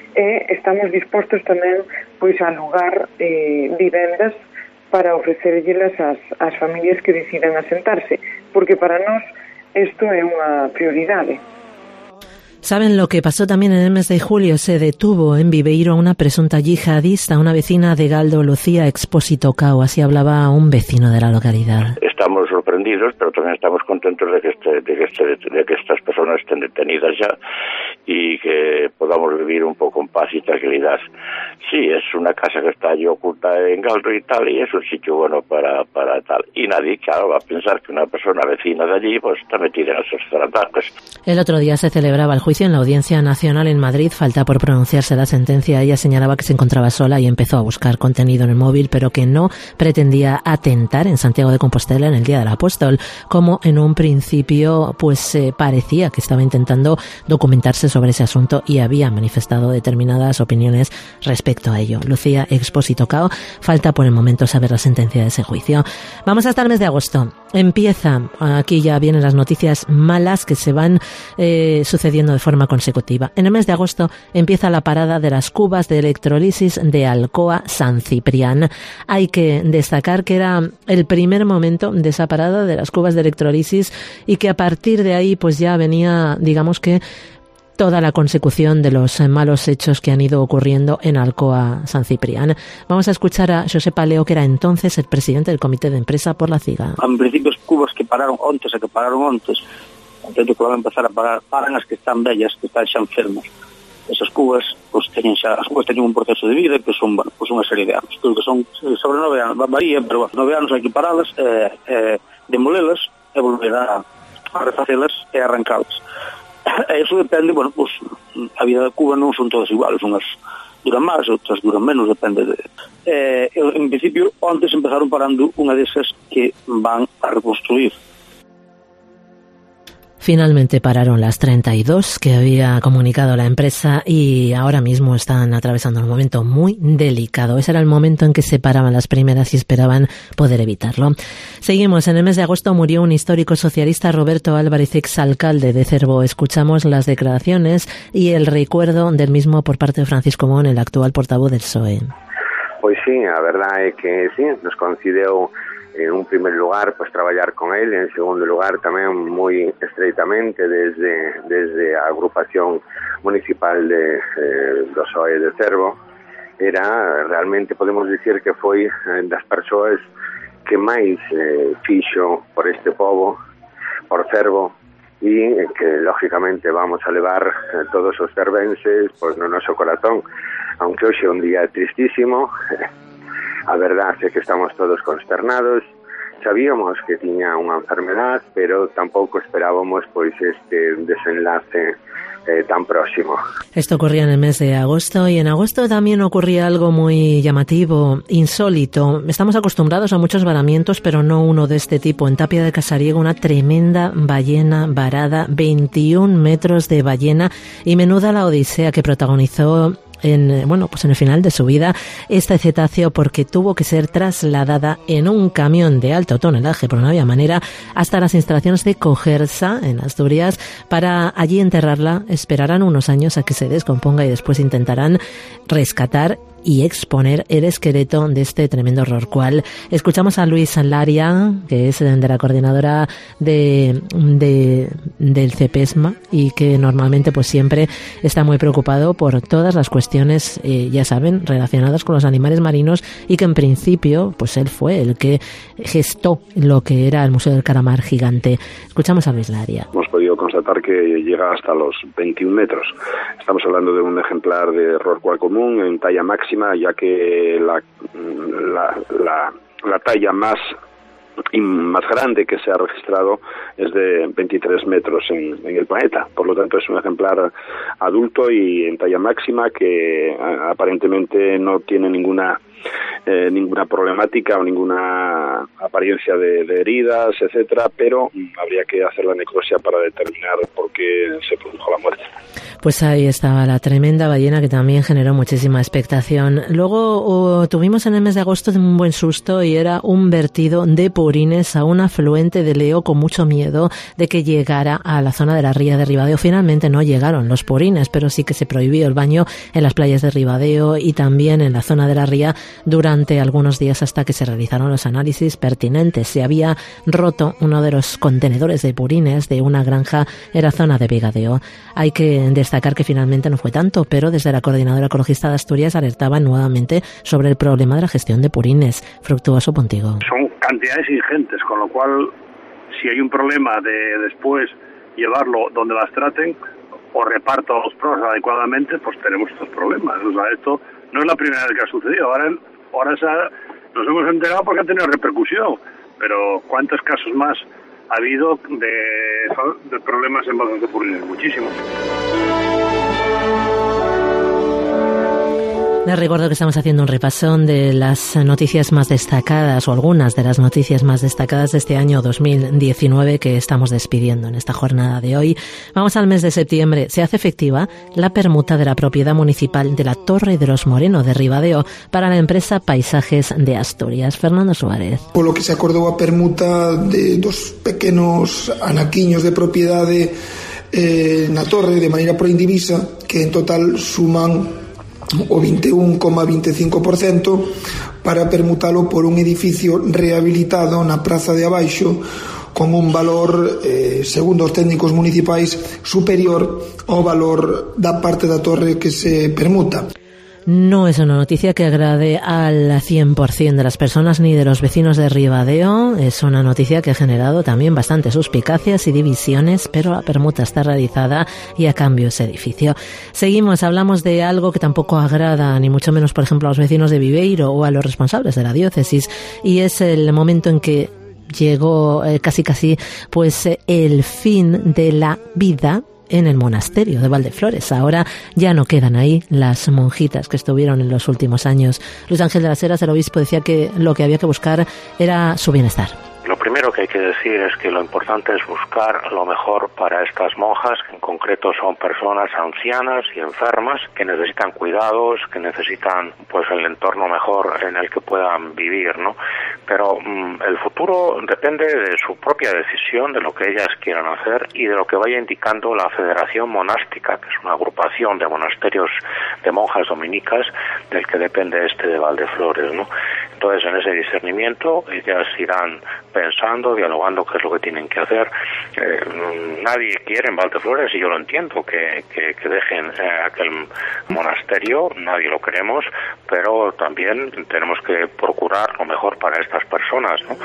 e estamos dispostos tamén pois a alugar eh, vivendas para ofrecerllelas ás, ás familias que decidan asentarse, porque para nós isto é unha prioridade. ¿Saben lo que pasó también en el mes de julio? Se detuvo en Viveiro a una presunta yihadista, una vecina de Galdo, Lucía Expósito Cao. Así hablaba un vecino de la localidad. Estamos sorprendidos, pero también estamos contentos de que, este, de, que este, de que estas personas estén detenidas ya y que podamos vivir un poco en paz y tranquilidad. Sí, es una casa que está allí oculta en Galdo y tal, y es un sitio bueno para, para tal. Y nadie, claro, va a pensar que una persona vecina de allí pues está metida en esos ataques. El otro día se celebraba el juicio en la Audiencia Nacional en Madrid. Falta por pronunciarse la sentencia. Ella señalaba que se encontraba sola y empezó a buscar contenido en el móvil, pero que no pretendía atentar en Santiago de Compostela en el Día del Apóstol, como en un principio pues eh, parecía que estaba intentando documentarse sobre ese asunto y había manifestado determinadas opiniones respecto a ello. Lucía Expósito Cao, falta por el momento saber la sentencia de ese juicio. Vamos hasta el mes de agosto. Empieza, aquí ya vienen las noticias malas que se van eh, sucediendo de forma consecutiva. En el mes de agosto empieza la parada de las cubas de electrolisis de Alcoa San Ciprián. Hay que destacar que era el primer momento de esa parada de las cubas de electrolisis y que a partir de ahí pues ya venía, digamos que, toda la consecución de los malos hechos que han ido ocurriendo en Alcoa San Ciprián. Vamos a escuchar a Xosé Paleo, que era entonces el presidente del comité de empresa por la CIGA. En principio, as cubas que pararon ontes e que pararon ontes, entendo que van a empezar a parar, paran as que están bellas, que están xa enfermas. Esas cubas, pues, teñen xa, as cubas teñen un proceso de vida que son, bueno, pues unha serie de anos. Creo que son sobre nove anos, varía, pero bueno, nove anos hai que paralas, eh, eh, demolelas e volver a, a refacelas e arrancalas. Eso depende, bueno, pues a vida da Cuba non son todas iguales, unhas duran máis, outras duran menos, depende de... Eh, en principio, antes empezaron parando unha desas que van a reconstruir. Finalmente pararon las treinta y dos que había comunicado la empresa y ahora mismo están atravesando un momento muy delicado. Ese era el momento en que se paraban las primeras y esperaban poder evitarlo. Seguimos. En el mes de agosto murió un histórico socialista, Roberto Álvarez, exalcalde de Cervo. Escuchamos las declaraciones y el recuerdo del mismo por parte de Francisco Mon, el actual portavoz del P S O E. Pois sí, a verdade é que sí, nos coincideu en un primer lugar pues traballar con él, en segundo lugar tamén moi estreitamente desde desde a agrupación municipal de eh, do P S O E de Cervo. Era realmente, podemos dicir que foi das persoas que máis eh, fixo por este povo, por Cervo, e que lógicamente vamos a levar eh, todos os cervenses pois no noso corazón, aunque hoxe é un día tristísimo. A verdade é que estamos todos consternados. Sabíamos que tiña unha enfermedad, pero tampouco esperábamos pois este desenlace eh, tan próximo. Esto ocurría en el mes de agosto y en agosto también ocurría algo muy llamativo, insólito. Estamos acostumbrados a muchos varamientos, pero no uno de este tipo. En Tapia de Casariego, una tremenda ballena varada, veintiún metros de ballena, y menuda la odisea que protagonizó en, bueno, pues en el final de su vida este cetáceo, porque tuvo que ser trasladada en un camión de alto tonelaje, pero no había manera, hasta las instalaciones de Cogersa, en Asturias, para allí enterrarla. Esperarán unos años a que se descomponga y después intentarán rescatar y exponer el esqueleto de este tremendo rorcual. Escuchamos a Luis Laria, que es de la coordinadora de, de del CEPESMA, y que normalmente pues siempre está muy preocupado por todas las cuestiones, eh, ya saben, relacionadas con los animales marinos, y que en principio pues él fue el que gestó lo que era el Museo del Calamar Gigante. Escuchamos a Luis Laria. Hemos podido constatar que llega hasta los veintiún metros. Estamos hablando de un ejemplar de rorcual común en talla máxima, ya que la, la, la, la talla más, más grande que se ha registrado es de veintitrés metros en, en el planeta. Por lo tanto, es un ejemplar adulto y en talla máxima que aparentemente no tiene ninguna Eh, ninguna problemática o ninguna apariencia de, de heridas, etcétera, pero habría que hacer la necropsia para determinar por qué se produjo la muerte. Pues ahí estaba la tremenda ballena, que también generó muchísima expectación. Luego oh, tuvimos en el mes de agosto un buen susto, y era un vertido de purines a un afluente de Leo, con mucho miedo de que llegara a la zona de la ría de Ribadeo. Finalmente no llegaron los purines, pero sí que se prohibió el baño en las playas de Ribadeo y también en la zona de la ría durante algunos días, hasta que se realizaron los análisis pertinentes. Se había roto uno de los contenedores de purines de una granja en la zona de Vigadeo. Hay que destacar que finalmente no fue tanto, pero desde la Coordinadora Ecologista de Asturias alertaban nuevamente sobre el problema de la gestión de purines. Fructuoso Pontigo. Son cantidades ingentes, con lo cual, si hay un problema de después llevarlo donde las traten o reparto a los pros adecuadamente, pues tenemos estos problemas. O sea, esto no es la primera vez que ha sucedido. Ahora, ahora se ha, nos hemos enterado porque ha tenido repercusión, pero ¿cuántos casos más ha habido de, de problemas en bazos de purines? Muchísimos. Les recuerdo que estamos haciendo un repasón de las noticias más destacadas, o algunas de las noticias más destacadas de este año dos mil diecinueve, que estamos despidiendo en esta jornada de hoy. Vamos al mes de septiembre. Se hace efectiva la permuta de la propiedad municipal de la Torre de los Moreno de Ribadeo para la empresa Paisajes de Asturias. Fernando Suárez. Polo que se acordou a permuta de dos pequenos anaquiños de propiedade eh, na torre de maneira proindivisa, que en total suman o veintiuno coma veinticinco por ciento, para permutalo por un edificio rehabilitado na praza de abaixo con un valor, eh, segundo os técnicos municipais, superior ao valor da parte da torre que se permuta. No es una noticia que agrade al cien por ciento de las personas ni de los vecinos de Ribadeo. Es una noticia que ha generado también bastantes suspicacias y divisiones, pero la permuta está realizada y a cambio ese edificio. Seguimos, hablamos de algo que tampoco agrada, ni mucho menos, por ejemplo, a los vecinos de Viveiro o a los responsables de la diócesis, y es el momento en que llegó eh, casi casi pues eh, el fin de la vida en el monasterio de Valdeflores. Ahora ya no quedan ahí las monjitas que estuvieron en los últimos años. Luis Ángel de las Heras, el obispo, decía que lo que había que buscar era su bienestar. Lo primero que hay que decir es que lo importante es buscar lo mejor para estas monjas, que en concreto son personas ancianas y enfermas que necesitan cuidados, que necesitan pues el entorno mejor en el que puedan vivir, ¿no? Pero mmm, el futuro depende de su propia decisión, de lo que ellas quieran hacer y de lo que vaya indicando la Federación Monástica, que es una agrupación de monasterios de monjas dominicas del que depende este de Valdeflores, ¿no? Entonces, en ese discernimiento, ellas irán pensando, dialogando qué es lo que tienen que hacer. Eh, nadie quiere en Valdeflores, y yo lo entiendo, que, que, que dejen eh, aquel monasterio, nadie lo queremos, pero también tenemos que procurar lo mejor para estas personas, ¿no?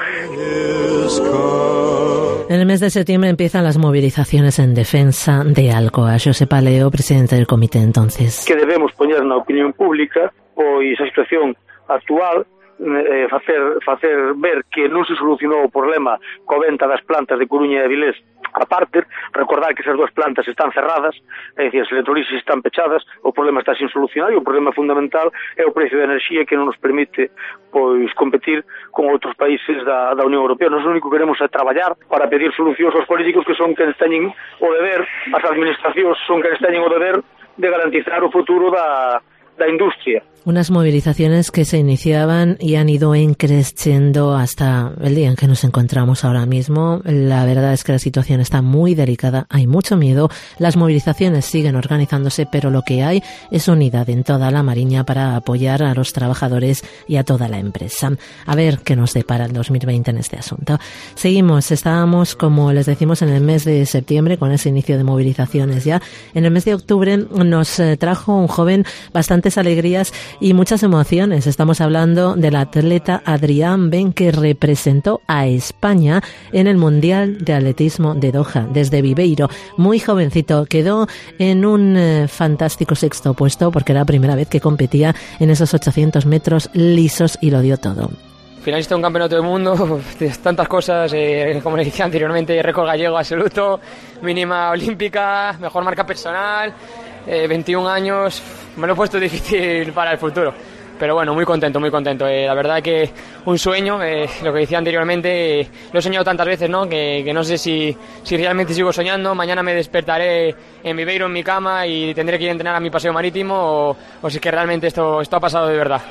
En el mes de septiembre empiezan las movilizaciones en defensa de Alcoa. Xosé Paleo, presidente del comité entonces. Que debemos poñer na opinión pública pois a situación actual, eh, facer, facer ver que non se solucionou o problema coa venta das plantas de Coruña e Avilés a parte, recordar que esas dúas plantas están cerradas, é dicir, as electrolisis están pechadas, o problema está sin solucionar e o problema fundamental é o precio da enerxía que non nos permite pois competir con outros países da, da Unión Europea. Nós o único que queremos é traballar para pedir solucións aos políticos, que son quenes teñen o deber, as administracións son quenes teñen o deber de garantizar o futuro da da industria. Unas movilizaciones que se iniciaban y han ido encreciendo hasta el día en que nos encontramos ahora mismo. La verdad es que la situación está muy delicada, hay mucho miedo, las movilizaciones siguen organizándose, pero lo que hay es unidad en toda la Mariña para apoyar a los trabajadores y a toda la empresa. A ver qué nos depara el dos mil veinte en este asunto. Seguimos, estábamos, como les decimos, en el mes de septiembre con ese inicio de movilizaciones ya. En el mes de octubre nos trajo un joven bastante alegrías y muchas emociones. Estamos hablando del atleta Adrián Ben, que representó a España en el Mundial de Atletismo de Doha, desde Viveiro. Muy jovencito, quedó en un eh, fantástico sexto puesto, porque era la primera vez que competía en esos ochocientos metros lisos y lo dio todo. Finalista de un campeonato del mundo, tantas cosas, eh, como le decía anteriormente, récord gallego absoluto, mínima olímpica, mejor marca personal, eh, veintiún años, me lo he puesto difícil para el futuro. Pero bueno, muy contento, muy contento. Eh, la verdad que un sueño, eh, lo que decía anteriormente, eh, lo he soñado tantas veces, ¿no? Que, que no sé si, si realmente sigo soñando. Mañana me despertaré en Viveiro, en mi cama, y tendré que ir a entrenar a mi paseo marítimo, o, o si es que realmente esto, esto ha pasado de verdad.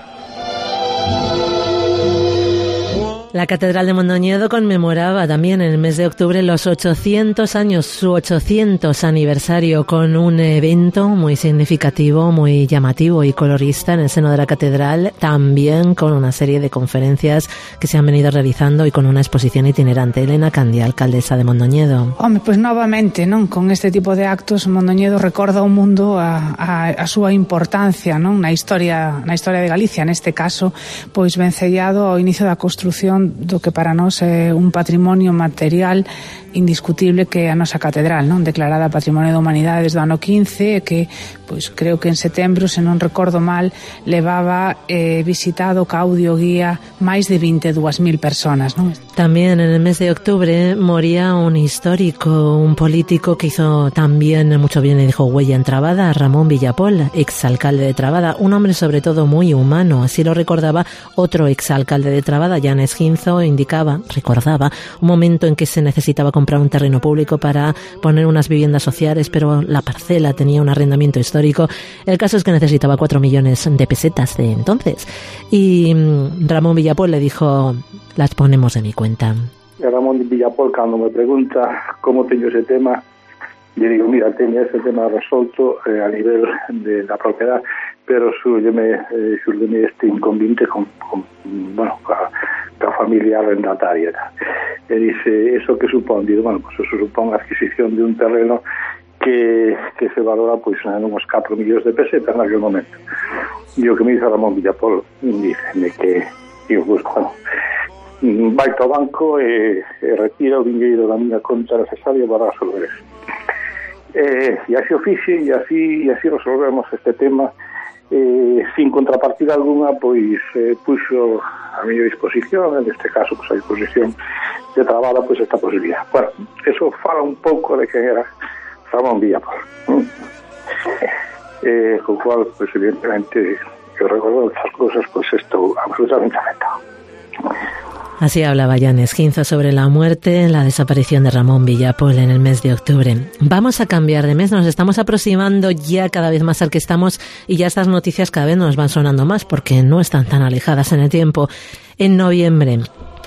La Catedral de Mondoñedo conmemoraba también en el mes de octubre los ochocientos años, su ochocientos aniversario, con un evento muy significativo, muy llamativo y colorista en el seno de la catedral, también con una serie de conferencias que se han venido realizando y con una exposición itinerante. Elena Candia, alcaldesa de Mondoñedo. Home, pois novamente, non, con este tipo de actos, Mondoñedo recorda ao mundo a, a, a súa importancia, non, na historia, na historia de Galicia, neste caso, pois vencellado ao inicio da construción do que para nós é un patrimonio material indiscutible, que é a nosa catedral, non, declarada Patrimonio da Humanidade desde o ano quince, e que, pois, creo que en setembro, se non recordo mal, levaba eh, visitado ca audio guía máis de vinte e dúas mil personas, non? También en el mes de octubre moría un histórico, un político que hizo también mucho bien y dejó huella en Trabada, Ramón Villapol, exalcalde de Trabada, un hombre sobre todo muy humano, así lo recordaba otro exalcalde de Trabada, Llanes Ginzo, indicaba, recordaba, un momento en que se necesitaba comprar un terreno público para poner unas viviendas sociales, pero la parcela tenía un arrendamiento histórico. El caso es que necesitaba cuatro millones de pesetas de entonces, y Ramón Villapol le dijo: las ponemos de mi cuenta. Ramón Villapol, cuando me pregunta cómo tengo ese tema, yo digo, mira, tenía ese tema resuelto eh, a nivel de la propiedad, pero súrgeme, eh, súrgeme este inconveniente con, con bueno, ca, ca familia arrendataria. E dice, ¿eso qué supón? Digo, bueno, pues eso supón a adquisición de un terreno que, que se valora pues en unos cuatro millones de pesetas en aquel momento. E o que me dice Ramón Villapol, dice que, digo, pues, bueno, vai ao banco e, e retira o dinheiro da miña conta necesaria para resolver eso. Eh, e así o fixe, e así, e así resolvemos este tema, eh, sin contrapartida alguna, pois eh, puxo a miña disposición, en este caso pois, a disposición de Trabada, pois esta posibilidad. Bueno, eso fala un pouco de quen era Ramón Villapol. ¿Mm? Eh, con cual, pois evidentemente, que recordo estas cousas, pois estou absolutamente afectado. Así hablaba Jan Esquinzo sobre la muerte, la desaparición de Ramón Villapol en el mes de octubre. Vamos a cambiar de mes, nos estamos aproximando ya cada vez más al que estamos y ya estas noticias cada vez nos van sonando más porque no están tan alejadas en el tiempo. En noviembre,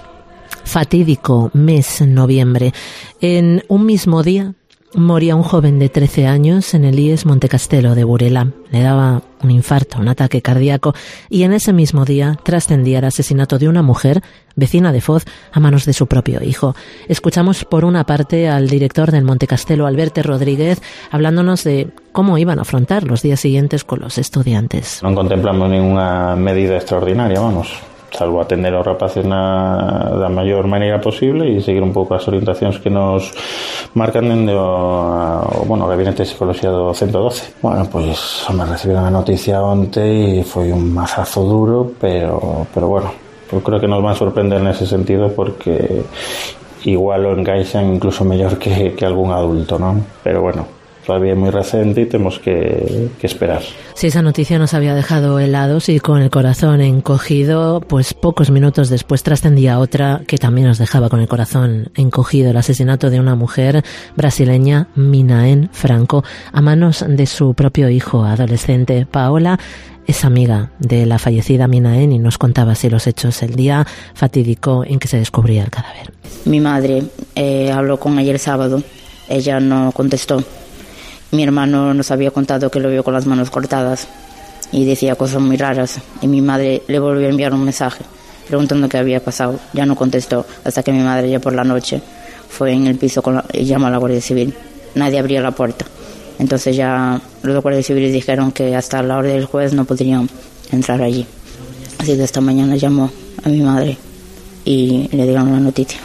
fatídico mes noviembre, en un mismo día moría un joven de trece años en el I E S Montecastelo de Burela. Le daba un infarto, un ataque cardíaco, y en ese mismo día trascendía el asesinato de una mujer, vecina de Foz, a manos de su propio hijo. Escuchamos por una parte al director del Montecastelo, Alberto Rodríguez, hablándonos de cómo iban a afrontar los días siguientes con los estudiantes. Non contemplamos ninguna medida extraordinaria, vamos, salvo atender aos rapaces na, da maior maneira posible e seguir un pouco as orientacións que nos marcan dende o, o, bueno, o Gabinete de Psicología do ciento doce. Bueno, pois me recibiron a noticia onte e foi un mazazo duro, pero, pero bueno, eu creo que nos van a sorprender nese sentido porque igual o encaixan incluso mellor que, que algún adulto, non? Pero bueno, todavía muy reciente y tenemos que, que esperar. Si esa noticia nos había dejado helados y con el corazón encogido, pues pocos minutos después trascendía otra que también nos dejaba con el corazón encogido: el asesinato de una mujer brasileña, Minaén Franco, a manos de su propio hijo adolescente. Paola es amiga de la fallecida Minaén y nos contaba así los hechos el día fatídico en que se descubría el cadáver. Mi madre eh, habló con ella el sábado, ella no contestó. Mi hermano nos había contado que lo vio con las manos cortadas y decía cosas muy raras, y mi madre le volvió a enviar un mensaje preguntando qué había pasado. Ya no contestó hasta que mi madre ya por la noche fue en el piso con la, y llamó a la Guardia Civil. Nadie abría la puerta. Entonces ya los guardias civiles dijeron que hasta la orden del juez no podrían entrar allí. Así que esta mañana llamó a mi madre y le dieron la noticia.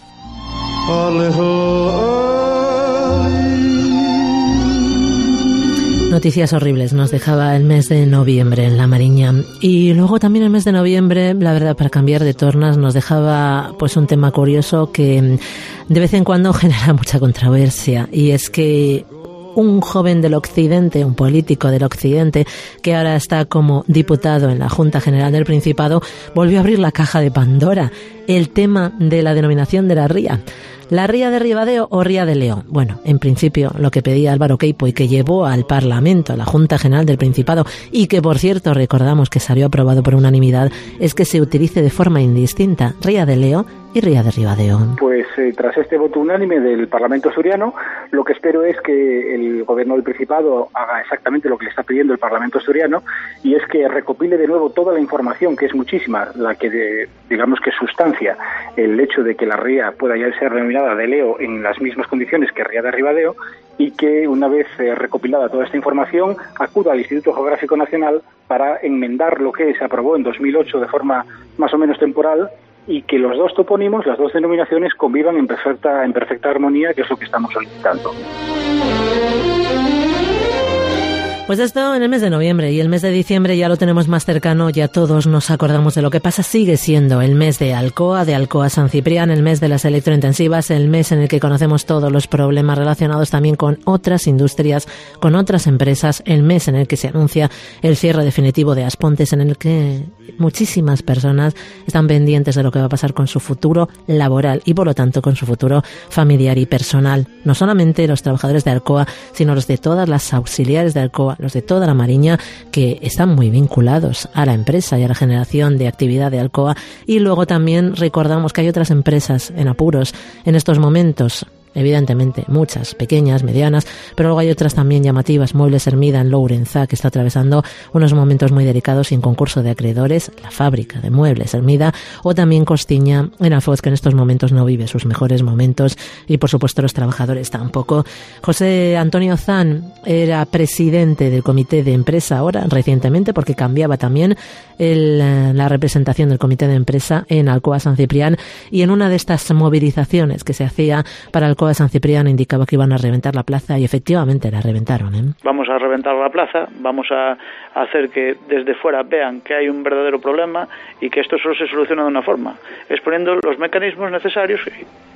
Noticias horribles nos dejaba el mes de noviembre en La Mariña. Y luego también el mes de noviembre, la verdad, para cambiar de tornas, nos dejaba pues un tema curioso que de vez en cuando genera mucha controversia, y es que un joven del Occidente, un político del Occidente, que ahora está como diputado en la Junta General del Principado, volvió a abrir la caja de Pandora, el tema de la denominación de la ría. ¿La ría de Ribadeo o ría de León? Bueno, en principio lo que pedía Álvaro Queipo y que llevó al Parlamento, a la Junta General del Principado, y que por cierto recordamos que salió aprobado por unanimidad, es que se utilice de forma indistinta ría de León y ría de Ribadeo. Pues eh, tras este voto unánime del Parlamento asturiano, lo que espero es que el Gobierno del Principado haga exactamente lo que le está pidiendo el Parlamento asturiano, y es que recopile de nuevo toda la información, que es muchísima, la que de, digamos que sustancia el hecho de que la ría pueda ya ser denominada de Leo en las mismas condiciones que ría de Ribadeo, y que una vez eh, recopilada toda esta información acuda al Instituto Geográfico Nacional para enmendar lo que se aprobó en dos mil ocho de forma más o menos temporal, y que los dos topónimos, las dos denominaciones, convivan en perfecta, en perfecta armonía, que es lo que estamos solicitando. Pues esto en el mes de noviembre, y el mes de diciembre ya lo tenemos más cercano, ya todos nos acordamos de lo que pasa. Sigue siendo el mes de Alcoa, de Alcoa San Ciprián, el mes de las electrointensivas, el mes en el que conocemos todos los problemas relacionados también con otras industrias, con otras empresas, el mes en el que se anuncia el cierre definitivo de Aspontes, en el que muchísimas personas están pendientes de lo que va a pasar con su futuro laboral y por lo tanto con su futuro familiar y personal. No solamente los trabajadores de Alcoa, sino los de todas las auxiliares de Alcoa, los de toda la Mariña, que están muy vinculados a la empresa y a la generación de actividad de Alcoa. Y luego también recordamos que hay otras empresas en apuros en estos momentos. Evidentemente, muchas, pequeñas, medianas, pero luego hay otras también llamativas. Muebles Hermida en Lourenza, que está atravesando unos momentos muy delicados sin concurso de acreedores, la fábrica de Muebles Hermida, o también Costiña en Alfoz, que en estos momentos no vive sus mejores momentos, y por supuesto los trabajadores tampoco. José Antonio Zan era presidente del comité de empresa ahora, recientemente, porque cambiaba también el, la representación del comité de empresa en Alcoa San Ciprián, y en una de estas movilizaciones que se hacía para Alcoa de San Ciprián indicaba que iban a reventar la plaza, y efectivamente la reventaron, ¿eh? Vamos a reventar la plaza, vamos a hacer que desde fuera vean que hay un verdadero problema y que esto solo se soluciona de una forma, exponiendo los mecanismos necesarios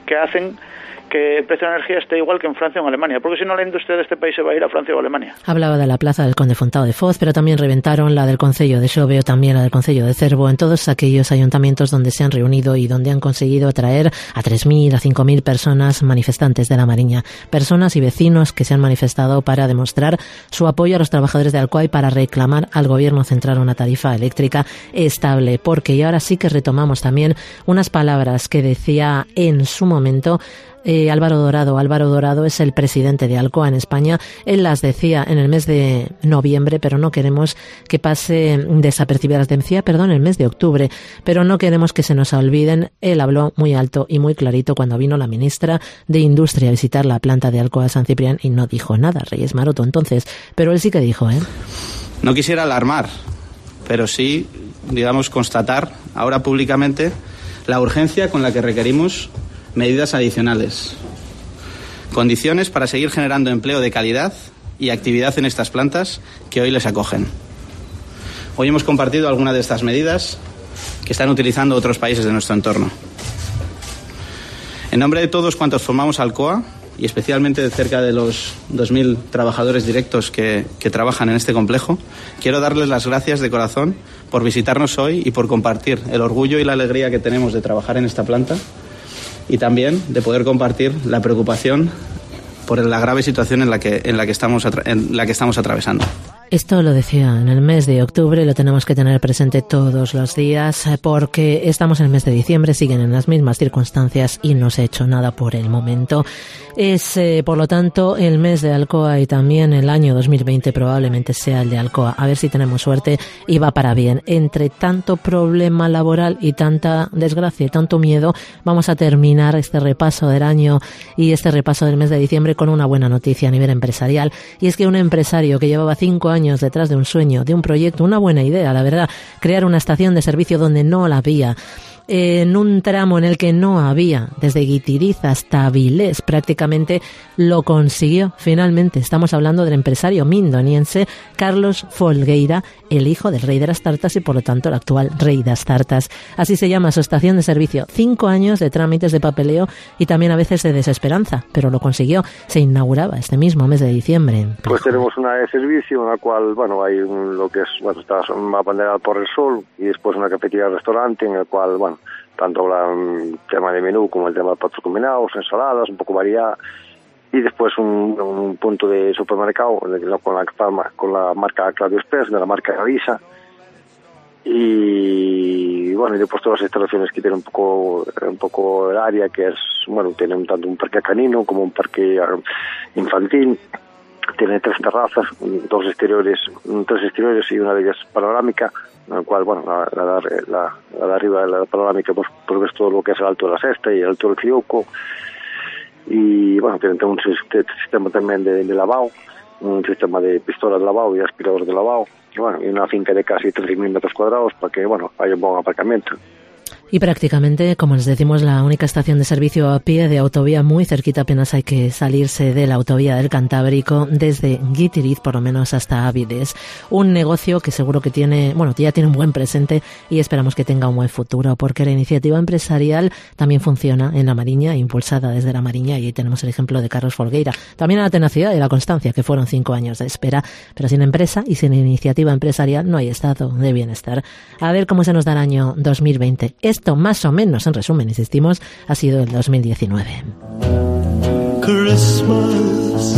que hacen que el precio de la energía esté igual que en Francia o en Alemania, porque si no la industria de este país se va a ir a Francia o Alemania. Hablaba de la plaza del Conde Fontao de Foz, pero también reventaron la del Concello de Xove o también la del Concello de Cervo, en todos aquellos ayuntamientos donde se han reunido y donde han conseguido atraer a tres mil, a cinco mil personas manifestantes de la Mariña, personas y vecinos que se han manifestado para demostrar su apoyo a los trabajadores de Alcoa y para reclamar al gobierno central una tarifa eléctrica estable, porque y ahora sí que retomamos también unas palabras que decía en su momento Eh, Álvaro Dorado. Álvaro Dorado es el presidente de Alcoa en España. Él las decía en el mes de noviembre, pero no queremos que pase desapercibidas. Decía, perdón, en el mes de octubre, pero no queremos que se nos olviden. Él habló muy alto y muy clarito cuando vino la ministra de Industria a visitar la planta de Alcoa San Ciprián y no dijo nada, Reyes Maroto, entonces. Pero él sí que dijo, ¿eh? No quisiera alarmar, pero sí, digamos, constatar ahora públicamente la urgencia con la que requerimos medidas adicionales, condiciones para seguir generando empleo de calidad y actividad en estas plantas que hoy les acogen. Hoy hemos compartido algunas de estas medidas que están utilizando otros países de nuestro entorno. En nombre de todos cuantos formamos Alcoa, y especialmente de cerca de los dos mil trabajadores directos que, que trabajan en este complejo, quiero darles las gracias de corazón por visitarnos hoy y por compartir el orgullo y la alegría que tenemos de trabajar en esta planta, y también de poder compartir la preocupación por la grave situación en la que en la que estamos en la que estamos atravesando. Esto lo decía en el mes de octubre, lo tenemos que tener presente todos los días porque estamos en el mes de diciembre, siguen en las mismas circunstancias y no se ha hecho nada por el momento. Es, eh, por lo tanto, el mes de Alcoa y también el año dos mil veinte probablemente sea el de Alcoa. A ver si tenemos suerte y va para bien. Entre tanto problema laboral y tanta desgracia y tanto miedo, vamos a terminar este repaso del año y este repaso del mes de diciembre con una buena noticia a nivel empresarial. Y es que un empresario que llevaba cinco años detrás de un sueño, de un proyecto, una buena idea, la verdad, crear una estación de servicio donde no la había, en un tramo en el que no había, desde Guitiriz hasta Avilés, prácticamente lo consiguió finalmente. Estamos hablando del empresario mindoniense Carlos Folgueira, el hijo del rey de las tartas y por lo tanto el actual rey de las tartas. Así se llama su estación de servicio. Cinco años de trámites de papeleo y también a veces de desesperanza, pero lo consiguió. Se inauguraba este mismo mes de diciembre. Pues tenemos una de servicio en la cual, bueno, hay un, lo que es, bueno, está abanderada por el sol y después una cafetería restaurante en el cual, bueno, tanto el tema de menú como el tema de platos combinados, ensaladas, un poco variada, y después un, un punto de supermercado con la, con la marca Claudio Express, de la marca Gavisa, y bueno, y después todas las instalaciones que tienen un poco un poco el área, que es, bueno, tienen tanto un parque canino como un parque infantil, tiene tres terrazas, dos exteriores, tres exteriores y una de ellas panorámica, en la cual, bueno, la, la, la, la de arriba de la panorámica, pues, pues ves todo lo que es el Alto de la Sesta y el Alto del Crioco, y bueno, tienen un sistema también de, de lavado, un sistema de pistolas de lavado y aspirador de lavado, y bueno, y una finca de casi tres mil metros cuadrados para que, bueno, haya un buen aparcamiento. Y prácticamente, como les decimos, la única estación de servicio a pie de autovía muy cerquita, apenas hay que salirse de la autovía del Cantábrico desde Guitiriz por lo menos hasta Avilés. Un negocio que seguro que tiene, bueno, ya tiene un buen presente y esperamos que tenga un buen futuro, porque la iniciativa empresarial también funciona en la Mariña, impulsada desde la Mariña, y ahí tenemos el ejemplo de Carlos Folgueira. También la tenacidad y la constancia, que fueron cinco años de espera, pero sin empresa y sin iniciativa empresarial no hay estado de bienestar. A ver cómo se nos da el año dos mil veinte. Esto, más o menos, en resumen, insistimos, ha sido el dos mil diecinueve. Christmas,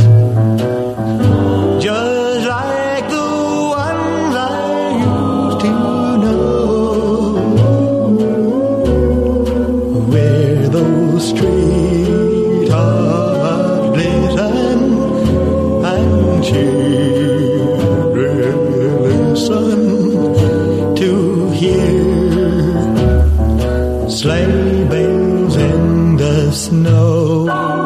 just like the ones I used to know, where those streethearts glisten and children listen to hear sleigh bells in the snow.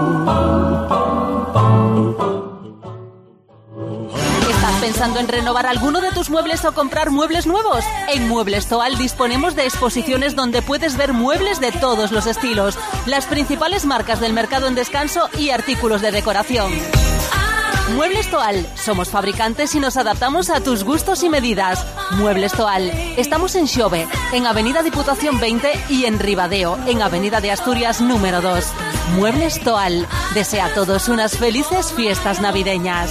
¿Estás pensando en renovar alguno de tus muebles o comprar muebles nuevos? En Muebles Toal disponemos de exposiciones donde puedes ver muebles de todos los estilos, las principales marcas del mercado en descanso y artículos de decoración. Muebles Toal. Somos fabricantes y nos adaptamos a tus gustos y medidas. Muebles Toal. Estamos en Xove, en Avenida Diputación veinte y en Ribadeo, en Avenida de Asturias número dos. Muebles Toal desea a todos unas felices fiestas navideñas.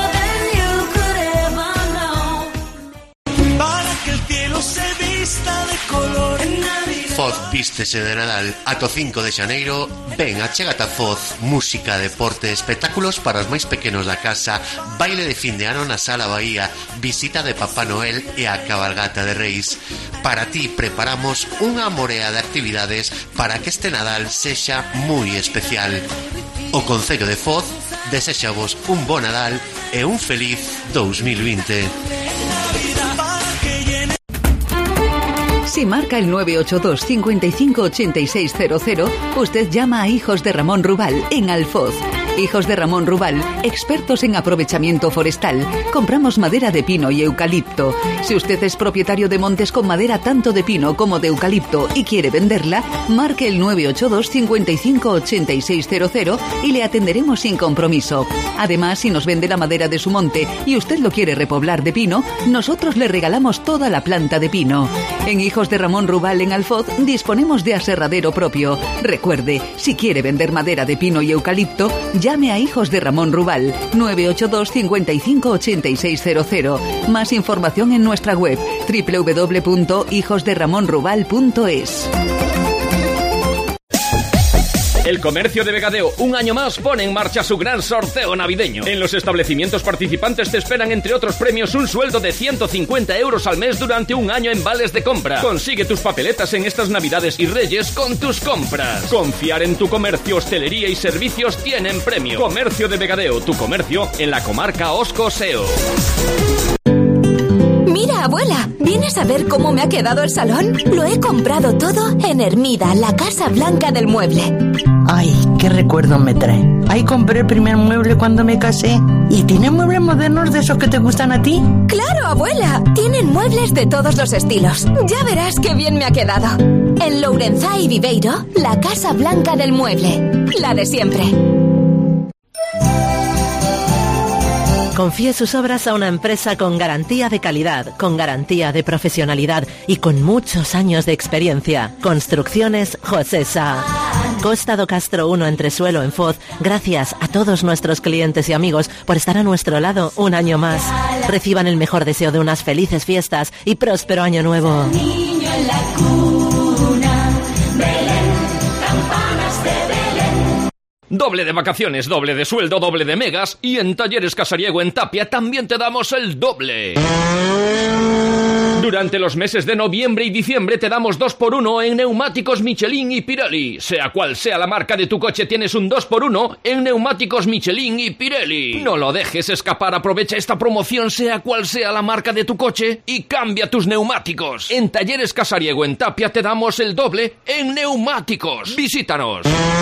Para que el cielo se vista de color en Navidad. Foz vístese de Nadal ata o cinco de xaneiro. Ven, achégate a Foz. Música, deporte, espectáculos para os máis pequenos da casa, baile de fin de ano na Sala Bahía, visita de Papá Noel e a cabalgata de Reis. Para ti preparamos unha morea de actividades para que este Nadal sexa moi especial. O Concello de Foz desexavos un bo Nadal e un feliz dous mil vinte. Si marca el nueve ocho dos, cinco cinco, ocho seis cero cero, usted llama a Hijos de Ramón Rubal, en Alfoz. Hijos de Ramón Rubal, expertos en aprovechamiento forestal. Compramos madera de pino y eucalipto. Si usted es propietario de montes con madera tanto de pino como de eucalipto y quiere venderla, marque el nueve ocho dos, cinco cinco, ocho seis cero cero y le atenderemos sin compromiso. Además, si nos vende la madera de su monte y usted lo quiere repoblar de pino, nosotros le regalamos toda la planta de pino. En Hijos de Ramón Rubal, en Alfoz, disponemos de aserradero propio. Recuerde, si quiere vender madera de pino y eucalipto, llame a Hijos de Ramón Rubal, nueve ocho dos, cinco cinco, ocho seis cero cero. Más información en nuestra web doble u doble u doble u punto hijos de ramón rubal punto es. El comercio de Vegadeo, un año más, pone en marcha su gran sorteo navideño. En los establecimientos participantes te esperan, entre otros premios, un sueldo de ciento cincuenta euros al mes durante un año en vales de compra. Consigue tus papeletas en estas Navidades y Reyes con tus compras. Confiar en tu comercio, hostelería y servicios tienen premio. Comercio de Vegadeo, tu comercio en la comarca Osco-Seo. Mira, abuela, ¿vienes a ver cómo me ha quedado el salón? Lo he comprado todo en Hermida, la Casa Blanca del Mueble. Ay, qué recuerdo me trae. Ahí compré el primer mueble cuando me casé. ¿Y tienen muebles modernos de esos que te gustan a ti? ¡Claro, abuela! Tienen muebles de todos los estilos. Ya verás qué bien me ha quedado. En Lourenzá y Viveiro, la Casa Blanca del Mueble. La de siempre. Confíe sus obras a una empresa con garantía de calidad, con garantía de profesionalidad y con muchos años de experiencia. Construcciones Josesa. Costa do Castro uno, Entresuelo, en Foz. Gracias a todos nuestros clientes y amigos por estar a nuestro lado un año más. Reciban el mejor deseo de unas felices fiestas y próspero año nuevo. Niño en la cuna, Belén, campanas de Belén. Doble de vacaciones, doble de sueldo, doble de megas, y en Talleres Casariego en Tapia también te damos el doble. Durante los meses de noviembre y diciembre te damos dos por uno en neumáticos Michelin y Pirelli. Sea cual sea la marca de tu coche, tienes un dos por uno en neumáticos Michelin y Pirelli. No lo dejes escapar, aprovecha esta promoción, sea cual sea la marca de tu coche, y cambia tus neumáticos. En Talleres Casariego en Tapia te damos el doble en neumáticos. Visítanos.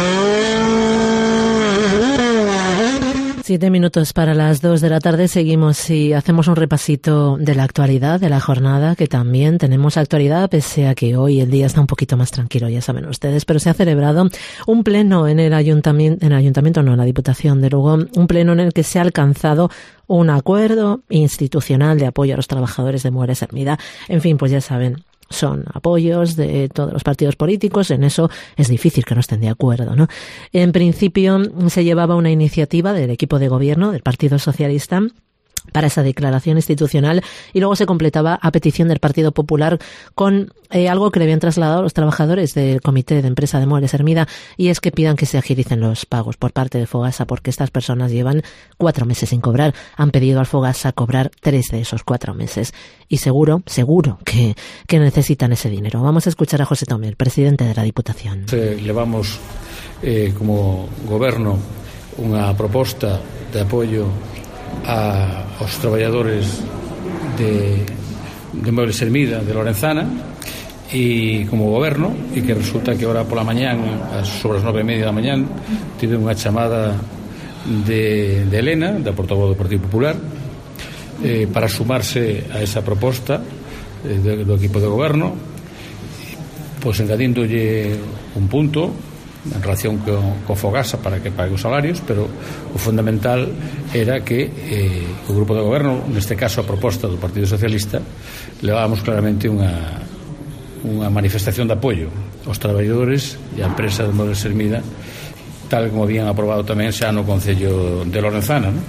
Siete minutos para las dos de la tarde. Seguimos y hacemos un repasito de la actualidad de la jornada, que también tenemos actualidad, pese a que hoy el día está un poquito más tranquilo, ya saben ustedes, pero se ha celebrado un pleno en el ayuntamiento, en el ayuntamiento no, en la Diputación de Lugo, un pleno en el que se ha alcanzado un acuerdo institucional de apoyo a los trabajadores de Muebles Hermida. En fin, pues ya saben, son apoyos de todos los partidos políticos, en eso es difícil que no estén de acuerdo, ¿no? En principio se llevaba una iniciativa del equipo de gobierno del Partido Socialista para esa declaración institucional y luego se completaba a petición del Partido Popular con eh, algo que le habían trasladado los trabajadores del Comité de Empresa de Muebles Hermida, y es que pidan que se agilicen los pagos por parte de Fogasa, porque estas personas llevan cuatro meses sin cobrar. Han pedido al Fogasa cobrar tres de esos cuatro meses y seguro, seguro que, que necesitan ese dinero. Vamos a escuchar a José Tomé, el presidente de la Diputación. Se levamos eh, como goberno unha proposta de apoio a aos traballadores de, de Muebles Hermida de Lorenzana e como goberno, e que resulta que ahora pola mañán, sobre as nove e media da mañán, tive unha chamada de, de Elena, da portavoz do Partido Popular, eh, para sumarse a esa proposta eh, do, do equipo de goberno, pois engadíndolle un punto en relación co, co Fogasa para que pague os salarios, pero o fundamental era que eh, o grupo de goberno, neste caso a proposta do Partido Socialista, levábamos claramente unha, unha manifestación de apoio aos traballadores e á empresa de Muebles Hermida tal como habían aprobado tamén xa no Concello de Lorenzana, ¿no?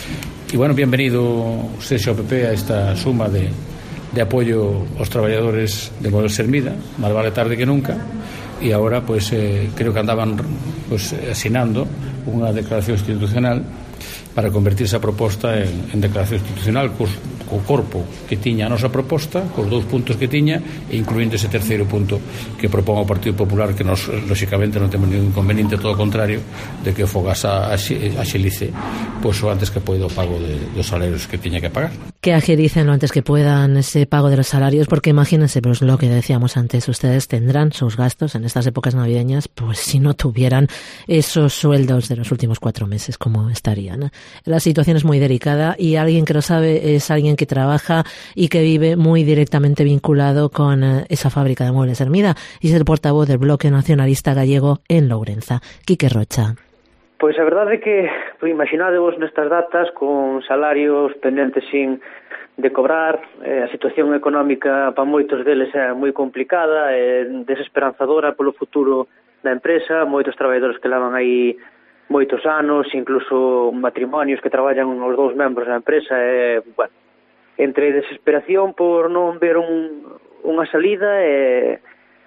E, bueno, bienvenido Sexo P P a esta suma de, de apoyo aos traballadores de Muebles Hermida, máis vale tarde que nunca. E agora, pues, eh, creo que andaban pues, asinando unha declaración institucional para convertir esa proposta en, en declaración institucional cos, co corpo que tiña a nosa proposta, cos dous puntos que tiña, e incluindo ese terceiro punto que propón o Partido Popular, que nos, lóxicamente, non temos ningún inconveniente, todo o contrario, de que o Fogasa axilice pues, o antes que poida o pago de, dos salarios que tiña que pagar. Que agilicen lo antes que puedan ese pago de los salarios, porque imagínense, pues lo que decíamos antes, ustedes tendrán sus gastos en estas épocas navideñas, pues si no tuvieran esos sueldos de los últimos cuatro meses, ¿cómo estarían? La situación es muy delicada y alguien que lo sabe es alguien que trabaja y que vive muy directamente vinculado con esa fábrica de Muebles Hermida, y es el portavoz del Bloque Nacionalista Gallego en Lourenza, Quique Rocha. Pois a verdade é que, pues, imaginadevos nestas datas con salarios pendentes sin de cobrar, eh, a situación económica para moitos deles é moi complicada, é desesperanzadora polo futuro da empresa, moitos traballadores que levan aí moitos anos, incluso matrimonios que traballan os dous membros da empresa, é, bueno, entre desesperación por non ver un, unha salida e,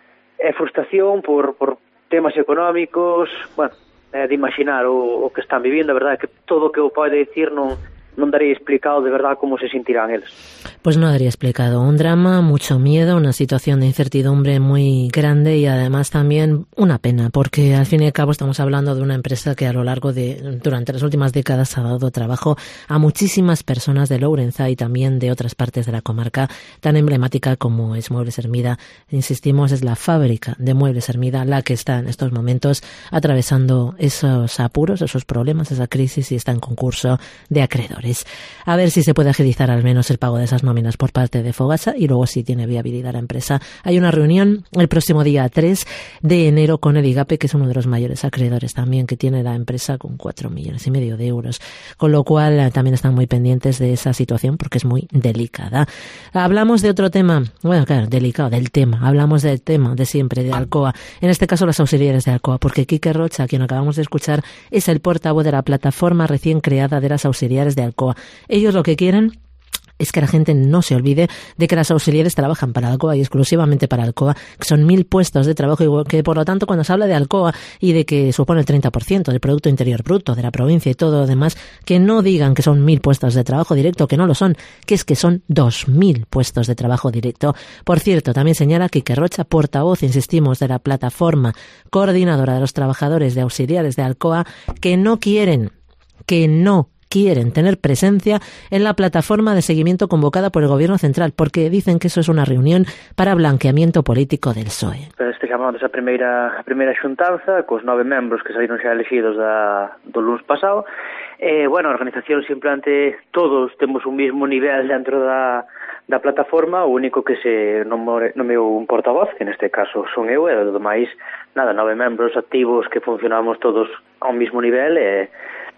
e frustración por, por temas económicos, bueno, é de imaginar o, o que están vivindo. A verdade é que todo o que eu pode dicir non, non daría explicado de verdade como se sentirán eles. Pues no daría explicado. Un drama, mucho miedo, una situación de incertidumbre muy grande y además también una pena, porque al fin y al cabo estamos hablando de una empresa que a lo largo de, durante las últimas décadas ha dado trabajo a muchísimas personas de Lourenza y también de otras partes de la comarca tan emblemática como es Muebles Hermida. Insistimos, es la fábrica de Muebles Hermida la que está en estos momentos atravesando esos apuros, esos problemas, esa crisis, y está en concurso de acreedores. A ver si se puede agilizar al menos el pago de esas nóminas por parte de Fogasa y luego si tiene viabilidad la empresa. Hay una reunión el próximo día tres de enero con el IGAPE, que es uno de los mayores acreedores también que tiene la empresa, con cuatro millones y medio de euros, con lo cual eh, también están muy pendientes de esa situación porque es muy delicada. Hablamos de otro tema, bueno, claro, delicado, del tema, hablamos del tema de siempre, de Alcoa, en este caso las auxiliares de Alcoa, porque Quique Rocha, a quien acabamos de escuchar, es el portavoz de la plataforma recién creada de las auxiliares de Alcoa. Ellos lo que quieren es que la gente no se olvide de que las auxiliares trabajan para Alcoa y exclusivamente para Alcoa, que son mil puestos de trabajo, y que por lo tanto cuando se habla de Alcoa y de que supone el treinta por ciento del Producto Interior Bruto de la provincia y todo lo demás, que no digan que son mil puestos de trabajo directo, que no lo son, que es que son dos mil puestos de trabajo directo. Por cierto, también señala Quique Rocha, portavoz, insistimos, de la plataforma coordinadora de los trabajadores de auxiliares de Alcoa, que no quieren, que no quieren tener presencia en la plataforma de seguimiento convocada por el Gobierno Central, porque dicen que eso es una reunión para blanqueamiento político del P S O E. Este chamamos a primeira, a primeira xuntanza cos nove membros que saíron xa elegidos da, do lunes pasado. Eh, bueno, a organización simplemente todos temos un mismo nivel dentro da, da plataforma, o único que se nomeou un portavoz, que neste caso son eu, e do máis, nada, nove membros activos que funcionamos todos ao mismo nivel, e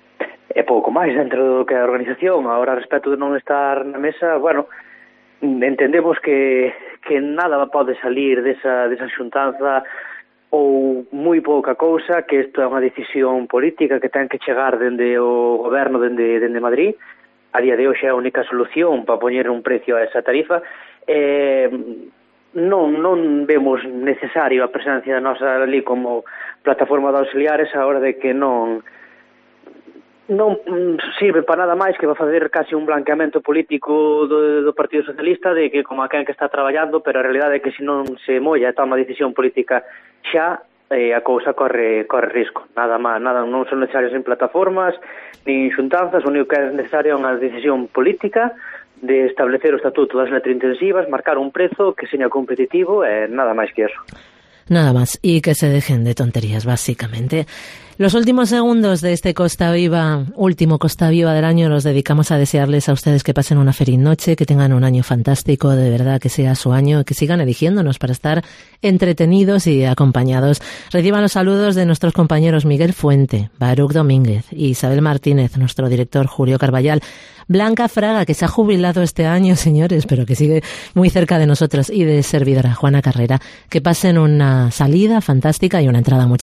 e pouco máis dentro do que é a organización. Agora, respecto de non estar na mesa, bueno, entendemos que, que nada pode salir desa, desa xuntanza, ou moi pouca cousa, que isto é unha decisión política que ten que chegar dende o goberno, dende, dende Madrid. A día de hoxe é a única solución para poñer un precio a esa tarifa. Eh, non, non vemos necesario a presencia da nosa ali como plataforma de auxiliares, a hora de que non non sirve para nada máis que va a fazer casi un blanqueamento político do, do Partido Socialista, de que como aquel que está traballando, pero a realidade é que se non se molla e toma decisión política xa, eh, a cousa corre corre risco. Nada máis, nada, non son necesarias nin plataformas, nin xuntanzas, o único que é necesario é unha decisión política de establecer o estatuto das electrointensivas, marcar un prezo que seña competitivo e nada máis que eso. Nada más, y que se dejen de tonterías, básicamente. Los últimos segundos de este Costa Viva, último Costa Viva del año, los dedicamos a desearles a ustedes que pasen una feliz noche, que tengan un año fantástico, de verdad que sea su año, que sigan eligiéndonos para estar entretenidos y acompañados. Reciban los saludos de nuestros compañeros Miguel Fuente, Baruch Domínguez y Isabel Martínez, nuestro director Julio Carballal, Blanca Fraga, que se ha jubilado este año, señores, pero que sigue muy cerca de nosotros, y de servidora Juana Carrera. Que pasen una salida fantástica y una entrada muy